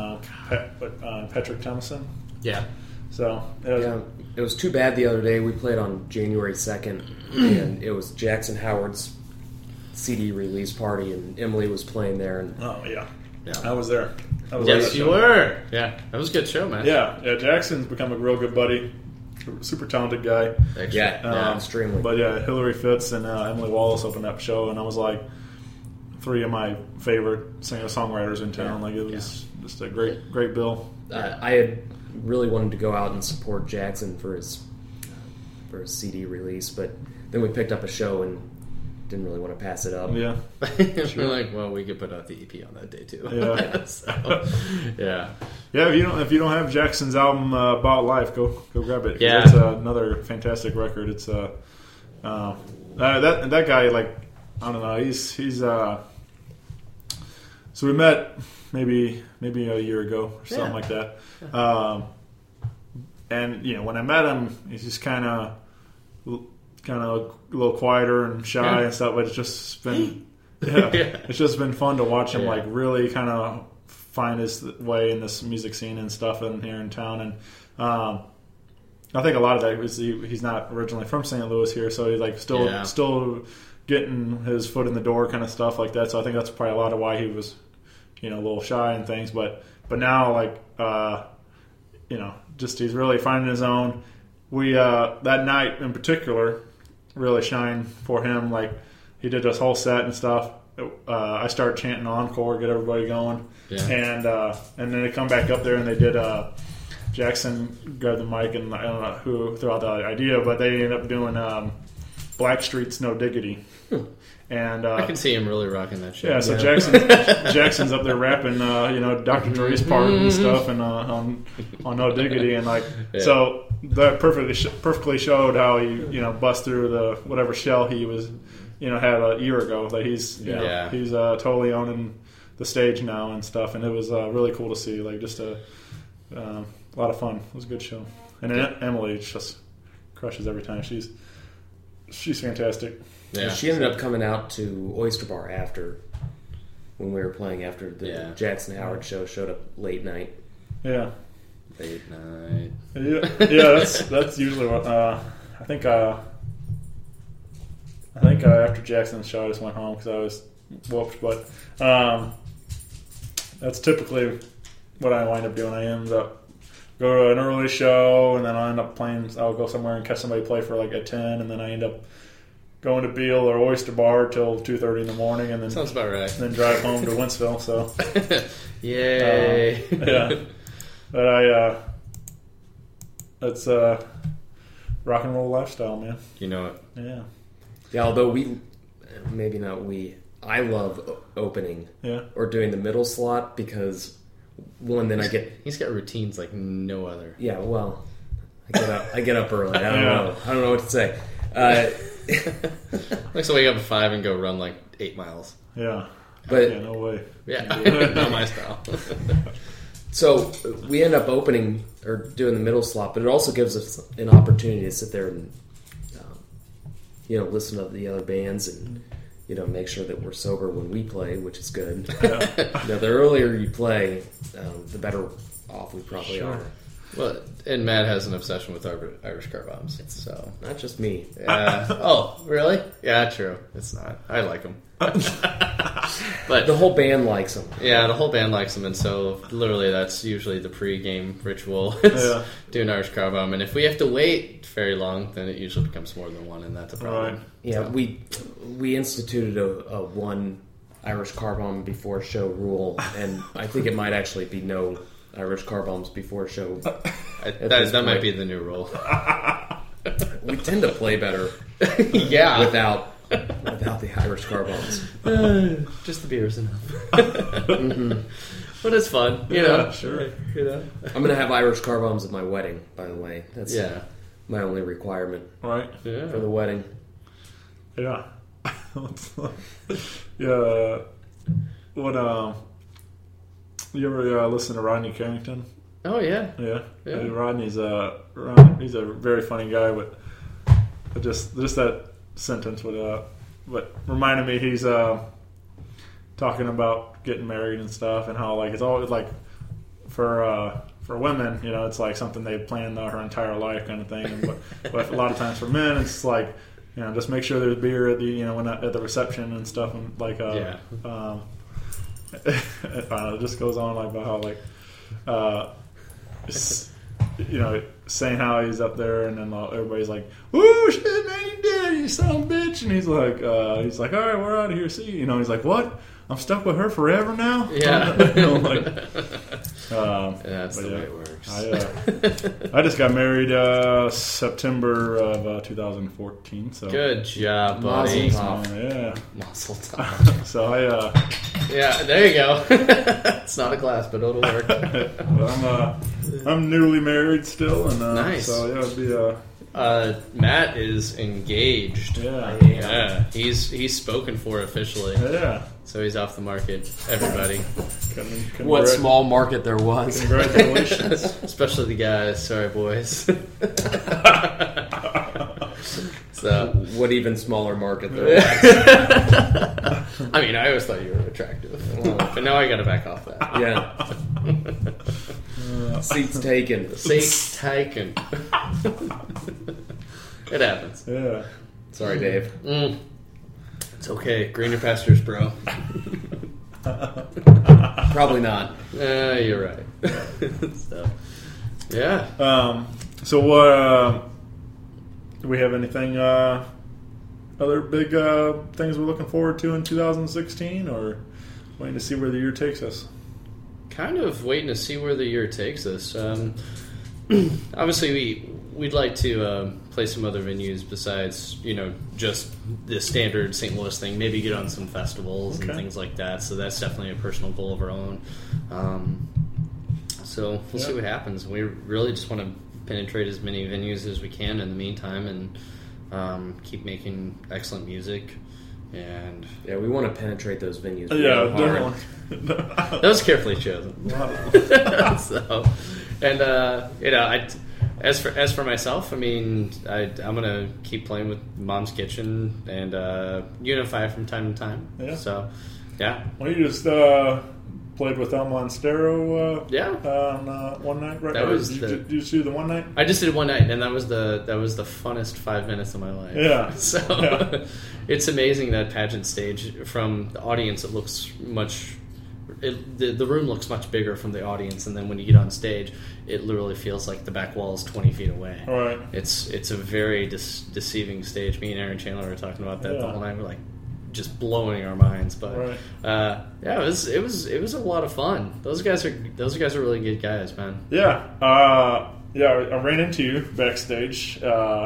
and Patrick Thomason.
Yeah.
So
it was too bad the other day. We played on January 2nd, and it was Jackson Howard's CD release party, and Emily was playing there. And
I was there.
Yes, you were. Yeah, that was a good show, man.
Yeah. Jackson's become a real good buddy. Super talented guy.
Extremely.
But Hillary Fitz and Emily Wallace opened up show, and I was like three of my favorite singer-songwriters in town. Like it was just a great bill.
I had really wanted to go out and support Jackson for his CD release, but then we picked up a show and didn't really want to pass it up.
Yeah.
We're like, well, we could put out the EP on that day too.
Yeah.
Yeah.
If you don't have Jackson's album About Life, go grab it.
Yeah.
It's another fantastic record. It's that guy, like, I don't know, he's so we met maybe a year ago or something like that. And when I met him, he's just kind of a little quieter and shy and stuff, but it's just been it's just been fun to watch him like really kind of find his way in this music scene and stuff in here in town. And I think a lot of that is he's not originally from St. Louis here, so he's like still getting his foot in the door kind of stuff like that. So I think that's probably a lot of why he was a little shy and things, but now like just he's really finding his own. We that night in particular really shined for him. Like he did this whole set and stuff. I started chanting encore, get everybody going, and then they come back up there and they did. Jackson grabbed the mic, and I don't know who threw out the idea, but they ended up doing Blackstreet's "No Diggity." And
I can see him really rocking that shit.
Yeah, so Jackson's up there rapping, Dr. Dre's part and stuff, and on No Diggity, and like so that perfectly showed how he bust through the whatever shell he was had a year ago. That he's he's totally owning the stage now and stuff, and it was really cool to see. Like just a lot of fun. It was a good show, and then Emily just crushes every time. She's fantastic.
Yeah. She ended up coming out to Oyster Bar after when we were playing after the Jackson Howard show. Showed up late night.
Yeah.
Late night.
Yeah. That's usually what I think. I think after Jackson's show, I just went home because I was whooped. But that's typically what I wind up doing. I end up go to an early show, and then I end up playing. I'll go somewhere and catch somebody play for like at 10, and then I end up going to Beale or Oyster Bar till 2:30 in the morning, and then
sounds about right.
And then drive home to Wentzville. So,
yay!
Yeah, but that's rock and roll lifestyle, man.
You know it.
Yeah.
Yeah. Although I love opening.
Yeah.
Or doing the middle slot because then
he's got routines like no other.
Yeah. Well, I get up early. I don't know what to say.
Likes to wake up at 5 and go run like 8 miles.
Yeah.
But
yeah, no way.
Yeah, not my style.
So we end up opening or doing the middle slot, but it also gives us an opportunity to sit there and listen to the other bands and make sure that we're sober when we play, which is good. The earlier you play, the better off we probably are.
Well, and Matt has an obsession with Irish car bombs. So
not just me.
Yeah. Oh, really? Yeah, true. It's not. I like them. But
the whole band likes them.
Yeah, the whole band likes them, and so literally that's usually the pre-game ritual. Is doing Irish car bomb, and if we have to wait very long, then it usually becomes more than one, and that's a problem.
Right.
Yeah, we instituted a one Irish car bomb before show rule, and I think it might actually be no Irish car bombs before show.
That might be the new rule.
We tend to play better, without the Irish car bombs.
Just the beer is enough. Mm-hmm. But it's fun, you know.
Sure.
I'm gonna have Irish car bombs at my wedding. By the way, that's my only requirement.
Right.
Yeah.
For the wedding.
Yeah. Yeah. What? You ever listen to Rodney Carrington?
Oh yeah.
Yeah. Rodney's he's a very funny guy, but just that sentence would reminded me he's talking about getting married and stuff, and how like it's always like for women, it's like something they plan her entire life kind of thing, but a lot of times for men it's like just make sure there's beer at the when at the reception and stuff, and like it just goes on like about how saying how he's up there, and then everybody's like, "Ooh, shit, man, you did it, you son of a bitch!" And he's like, "All right, we're out of here. See you." He's like, "What? I'm stuck with her forever now?"
Yeah,
that's
the way it works.
I just got married September of 2014. So
good job, buddy.
Mazel
tov.
So
there you go. It's not a glass, but it'll work.
I'm newly married still, and
nice.
So it'd be
Matt is engaged.
Yeah.
He's spoken for officially.
Yeah.
So he's off the market. Everybody.
What small market there was.
Congratulations.
Especially the guys. Sorry, boys. So
what even smaller market there
was. I mean, I always thought you were attractive, but now I got to back off that.
Yeah. Seats taken.
Seats taken. It happens.
Yeah.
Sorry, Dave.
It's okay. Greener pastures, bro.
Probably not.
You're right. So, yeah.
So what? Do we have anything? Other big things we're looking forward to in 2016, or waiting to see where the year takes us?
Kind of waiting to see where the year takes us. Obviously, we'd like to play some other venues besides, just the standard St. Louis thing. Maybe get on some festivals and things like that. So that's definitely a personal goal of our own. So we'll see what happens. We really just want to penetrate as many venues as we can in the meantime, and keep making excellent music. And
we want to penetrate those venues.
Definitely.
That was carefully chosen. So, and as for myself, I mean, I'm gonna keep playing with Mom's Kitchen and Unify from time to time.
Yeah.
So,
Well, you just played with Elmo and Stero. On one night, right? Did you do the one night?
I just did one night, and that was the funnest 5 minutes of my life.
Yeah.
So it's amazing that pageant stage. From the audience, it looks much the room looks much bigger from the audience, and then when you get on stage, it literally feels like the back wall is 20 feet away.
Right.
It's a very deceiving stage. Me and Aaron Chandler were talking about that the whole night. We're like just blowing our minds, but it was a lot of fun. Those guys are really good guys, man.
Yeah. I ran into you backstage.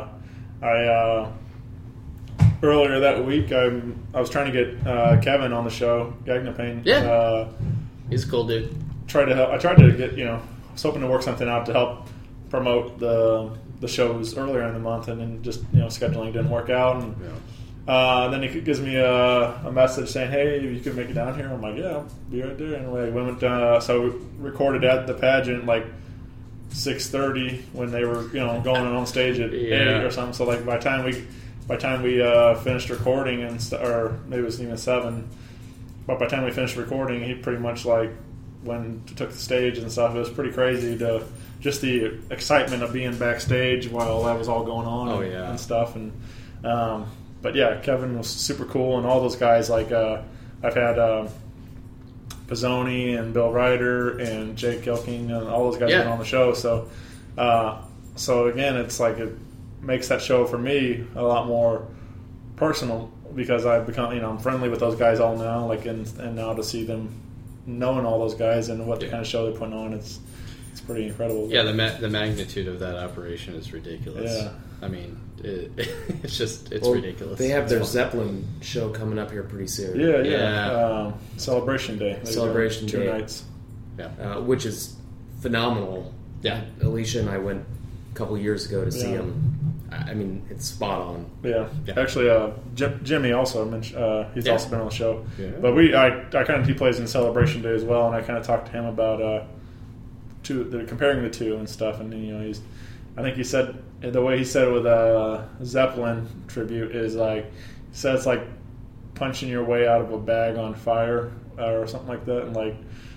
Earlier that week, I was trying to get Kevin on the show, Gagnapane.
Yeah, he's a cool dude.
I tried to get, I was hoping to work something out to help promote the shows earlier in the month, and then just scheduling didn't work out. And then he gives me a message saying, "Hey, you could make it down here." I'm like, "Yeah, I'll be right there." Anyway, we went so we recorded at the pageant like 6:30 when they were going on stage at 8 or something. So like by the time we finished recording or maybe it was even 7, but by the time we finished recording, he pretty much like took the stage and stuff. It was pretty crazy to just the excitement of being backstage while that was all going on and stuff. And but yeah, Kevin was super cool, and all those guys like I've had Pizzoni and Bill Ryder and Jake Kilking and all those guys been on the show. So again, it's like it makes that show for me a lot more personal because I've become I'm friendly with those guys all now. Like and now to see them knowing all those guys and what the kind of show they're putting on, it's pretty incredible.
Yeah, the magnitude of that operation is ridiculous.
Yeah.
I mean, it's ridiculous.
They have their Zeppelin show coming up here pretty soon.
Yeah. Celebration Day.
Celebration
Day. 2 nights.
Yeah.
Which is phenomenal.
Yeah.
Alicia and I went a couple years ago to see him. I mean, it's spot on.
Yeah. Actually, Jimmy also mentioned he's also been on the show. Yeah. But he plays in Celebration Day as well, and I kind of talked to him about comparing the two and stuff, and I think he said the way he said it with Zeppelin tribute is like he said it's like punching your way out of a bag on fire or something like that, and like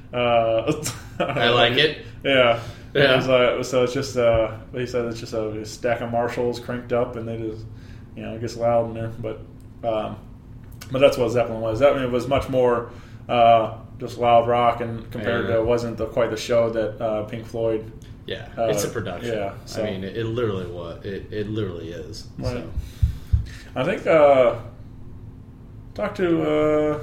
I like it.
Yeah. So it's just he said it's just a stack of Marshalls cranked up, and they just it gets loud in there. But that's what Zeppelin was. Zeppelin was much more just loud rock, and compared to it wasn't quite the show that Pink Floyd.
Yeah, it's a production.
Yeah, so.
I mean, it literally was. It literally is.
Right.
So.
I think talk to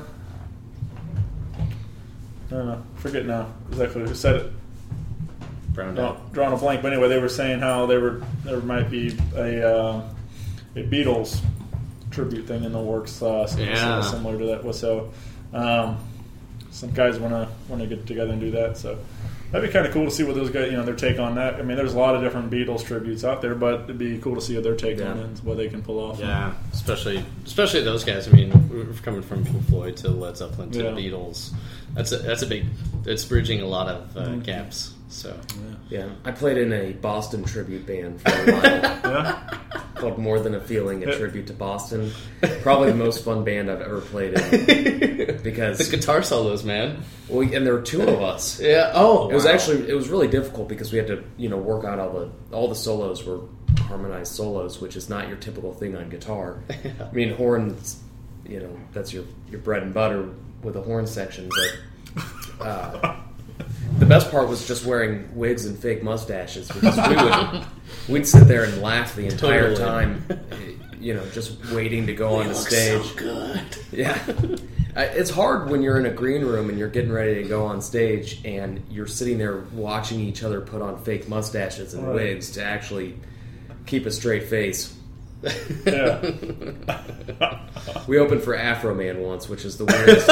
I don't know, forget now exactly who said it. Drawing a blank, but anyway, they were saying how there might be a Beatles tribute thing in the works, similar to that. So some guys want to get together and do that. So that'd be kind of cool to see what those guys, their take on that. I mean, there's a lot of different Beatles tributes out there, but it'd be cool to see their take on it and what they can pull off.
Yeah, especially those guys. I mean, we're coming from Pink Floyd to Led Zeppelin to the Beatles. That's a big. It's bridging a lot of gaps. So
yeah, I played in a Boston tribute band for a while. Called More Than a Feeling, a tribute to Boston. Probably the most fun band I've ever played in. Because
the guitar solos, man.
Well, and there were 2 of us.
Yeah. Oh,
it was really difficult because we had to work out all the solos were harmonized solos, which is not your typical thing on guitar. I mean, horns, that's your bread and butter with a horn section, but. The best part was just wearing wigs and fake mustaches because we'd sit there and laugh the entire time, just waiting to go on the stage.
So good.
Yeah, it's hard when you're in a green room and you're getting ready to go on stage and you're sitting there watching each other put on fake mustaches and wigs to actually keep a straight face.
Yeah.
We opened for Afro Man once, which is the weirdest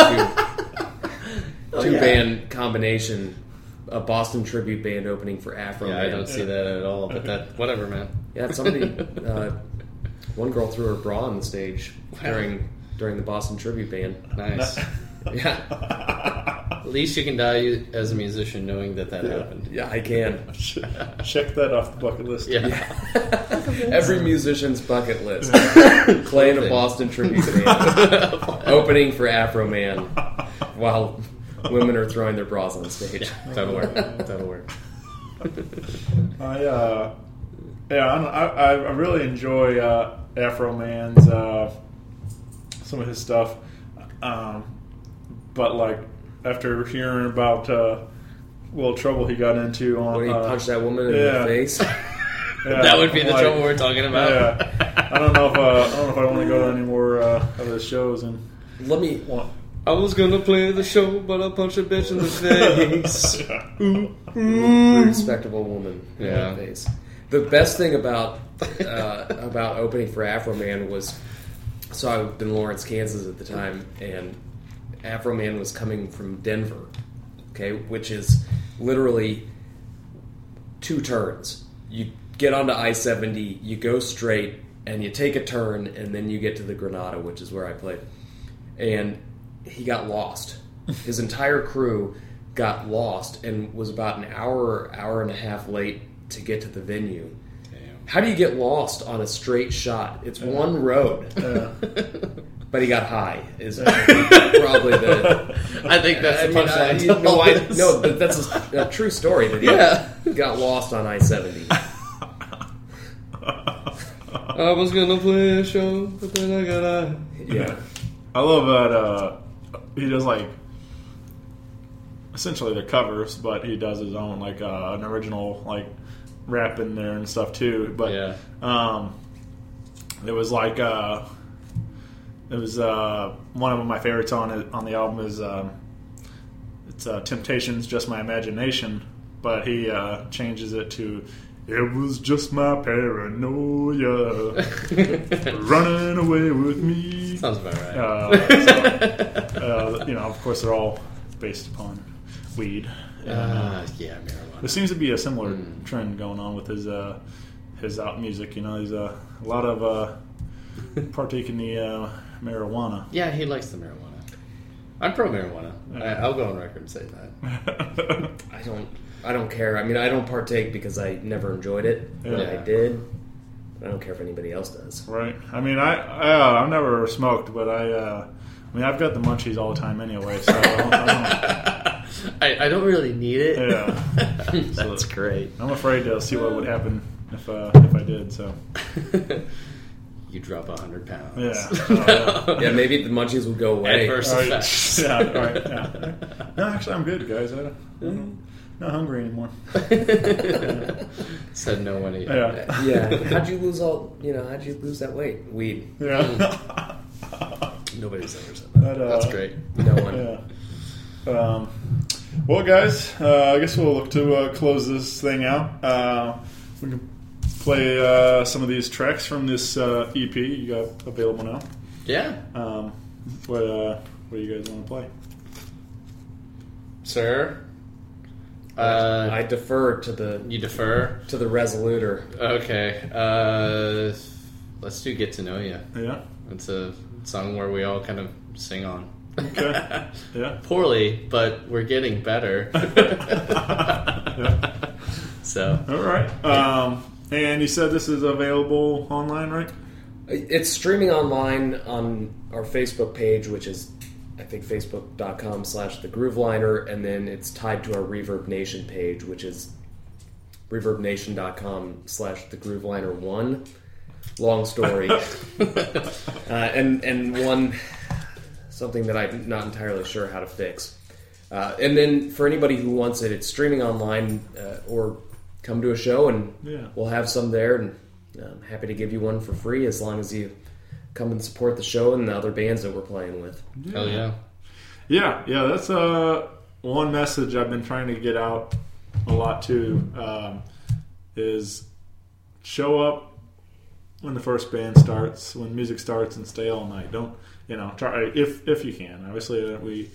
two-band combination. A Boston tribute band opening for Afro Man.
I don't see that at all, but whatever, man.
Yeah, somebody, one girl threw her bra on the stage during the Boston tribute band.
Nice.
Yeah.
At least you can die as a musician knowing that happened.
Yeah, I can.
Check that off the bucket list.
Yeah.
Every musician's bucket list. Playing a Boston tribute band. Opening for Afro Man while women are throwing their bras on stage.
Yeah, that'll work.
I really enjoy Afro Man's some of his stuff, but like after hearing about little trouble he got into on
when he punched that woman in the face.
That would be the trouble we're talking about.
Yeah, I don't know if I want to go to any more of his shows. And
I was gonna play the show, but I punched a bitch in the face.
Respectable woman in the face. The best thing about opening for Afroman was, so I was in Lawrence, Kansas at the time, and Afroman was coming from Denver, okay, which is literally 2 turns. You get onto I-70, you go straight, and you take a turn, and then you get to the Granada, which is where I played. And he got lost. His entire crew got lost and was about an hour and a half late to get to the venue. Damn. How do you get lost on a straight shot? It's one road. But he got high. Is probably the.
I think that's the punchline.
No, but that's a true story. That he got lost on I-70.
I was gonna play a show, but then I got out.
Yeah, I love that. He does like essentially the covers, but he does his own like an original like rap in there and stuff too. But it was like one of my favorites on the album is it's Temptations, Just My Imagination, but he changes it to "It was just my paranoia running away with me."
Sounds about right.
Of course, they're all based upon weed.
Marijuana.
There seems to be a similar trend going on with his out music. There's a lot of partake in the marijuana.
Yeah, he likes the marijuana. I'm pro marijuana. I'll go on record and say that.
I don't care. I mean, I don't partake because I never enjoyed it. But I did. I don't care if anybody else does.
Right. I mean, I've never smoked, but I've got the munchies all the time anyway. So
I don't really need it.
Yeah,
that's great.
I'm afraid to see what would happen if I did. So.
You drop 100 pounds.
Yeah.
Yeah, maybe the munchies would go away.
Adverse effects.
Yeah. No, actually, I'm good, guys. I'm not hungry anymore.
Said no one.
Yeah. How'd you lose that weight? Weed.
Yeah.
Nobody's ever said that. That's great.
No one.
Yeah. Well, guys, I guess we'll look to close this thing out. We can play some of these tracks from this EP you got available now.
Yeah.
What do you guys want to play?
Sir?
I defer to the...
You defer?
To the Resolutor.
Okay. Let's do Get to Know You.
Yeah.
It's a song where we all kind of sing on.
Okay. Yeah.
Poorly, but we're getting better.
Yeah.
So.
All right. And you said this is available online, right?
It's streaming online on our Facebook page, which is, I think, facebook.com/thegrooveliner, and then it's tied to our Reverb Nation page, which is reverbnation.com/thegrooveliner1. Long story. And something that I'm not entirely sure how to fix. And then for anybody who wants it, it's streaming online, or come to a show and we'll have some there, and I'm happy to give you one for free as long as you come and support the show and the other bands that we're playing with.
Hell yeah.
Yeah, that's one message I've been trying to get out a lot too, is show up when the first band starts, when music starts, and stay all night. Don't, try if you can. Obviously,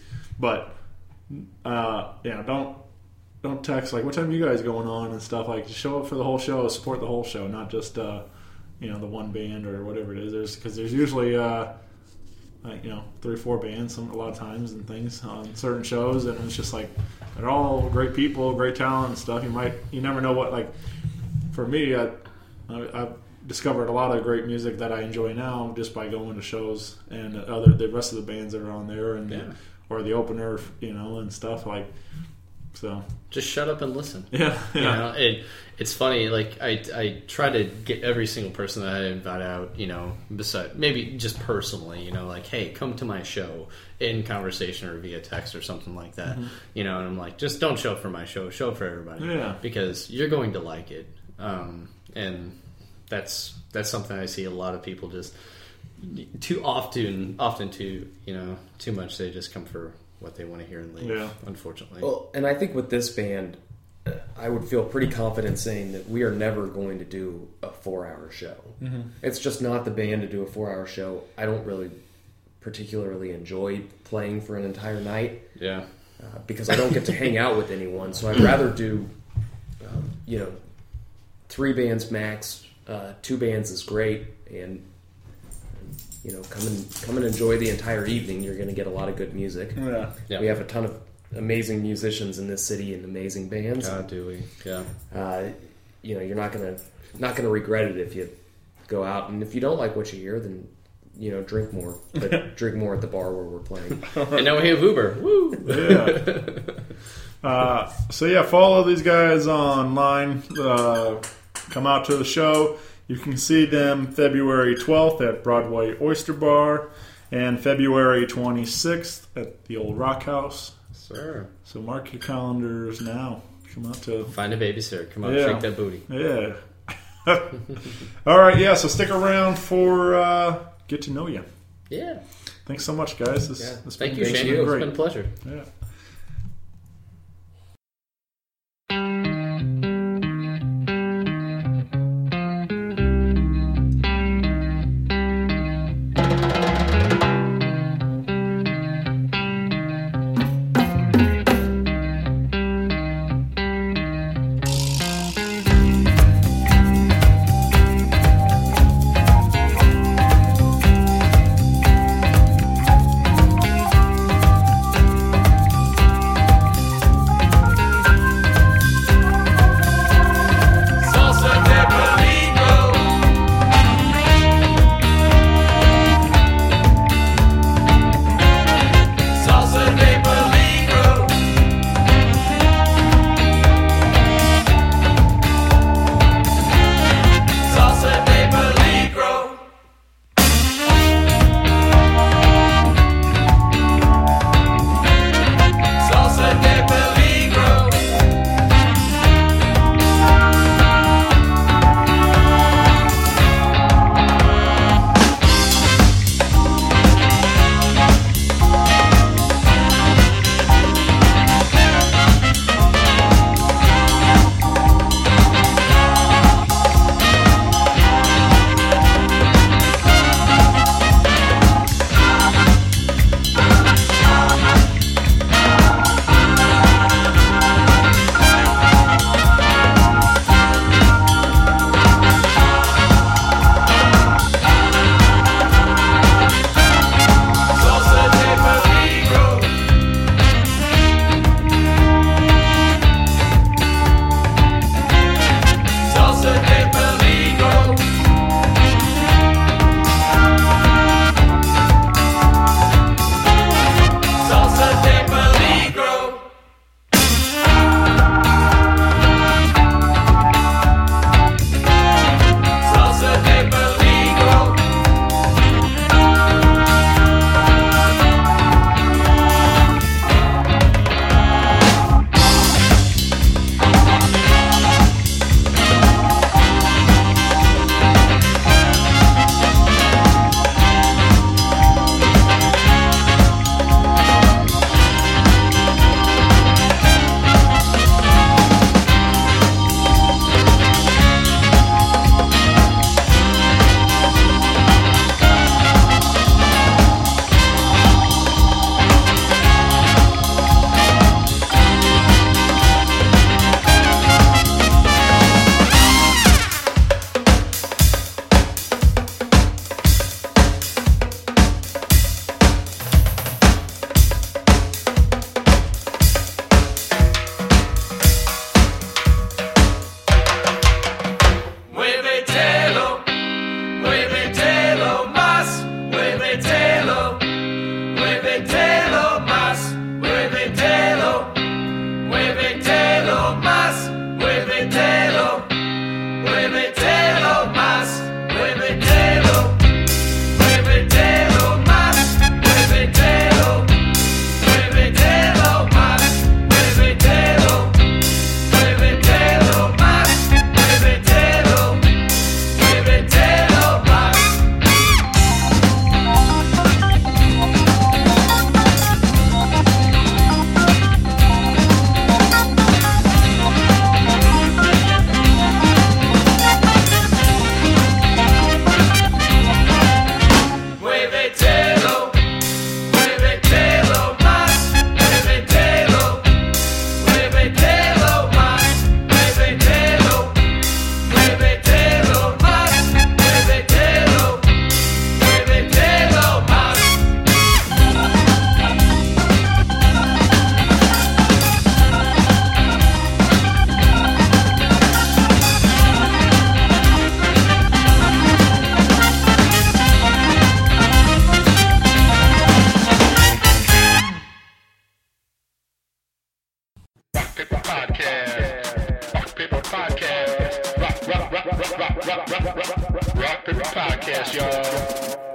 don't text like, what time are you guys going on and stuff. Like, just show up for the whole show, support the whole show, not just the one band or whatever it is. There's usually 3 or 4 bands a lot of times and things on certain shows, and it's just like they're all great people, great talent and stuff. You never know what, like, for me, I've discovered a lot of great music that I enjoy now just by going to shows, and the rest of the bands that are on there, and or the opener, and stuff like. So
just shut up and listen.
Yeah.
You know, it's funny. Like I try to get every single person that I invite out. You know, besides maybe just personally. You know, like, hey, come to my show in conversation or via text or something like that. Mm-hmm. You know, and I'm like, just don't show up for my show. Show up for everybody.
Yeah.
Because you're going to like it. And that's something I see a lot of people just too often too, you know, too much. They just come for what they want to hear and leave, unfortunately.
Well, and I think with this band, I would feel pretty confident saying that we are never going to do a 4-hour show. Mm-hmm. It's just not the band to do a 4-hour show. I don't really particularly enjoy playing for an entire night.
Yeah.
Because I don't get to hang out with anyone, so I'd rather do, 3 bands max. 2 bands is great, and you know, come and enjoy the entire evening. You're going to get a lot of good music.
Yeah.
We have a ton of amazing musicians in this city and amazing bands.
Do we? Yeah.
You know, you're not gonna regret it if you go out, and if you don't like what you hear, then you know, drink more, but drink more at the bar where we're playing.
And now we have Uber. Woo!
Yeah. So yeah, follow these guys online. Come out to the show. You can see them February 12th at Broadway Oyster Bar and February 26th at the Old Rock House.
Sir.
So mark your calendars now. Come out to...
Find a babysitter. Come out and shake that booty.
Yeah. All right, yeah, so stick around for Get to Know You.
Yeah.
Thanks so much, guys.
Thank you, Shane. It's been a pleasure.
Yeah.
Rock Paper Podcast, y'all.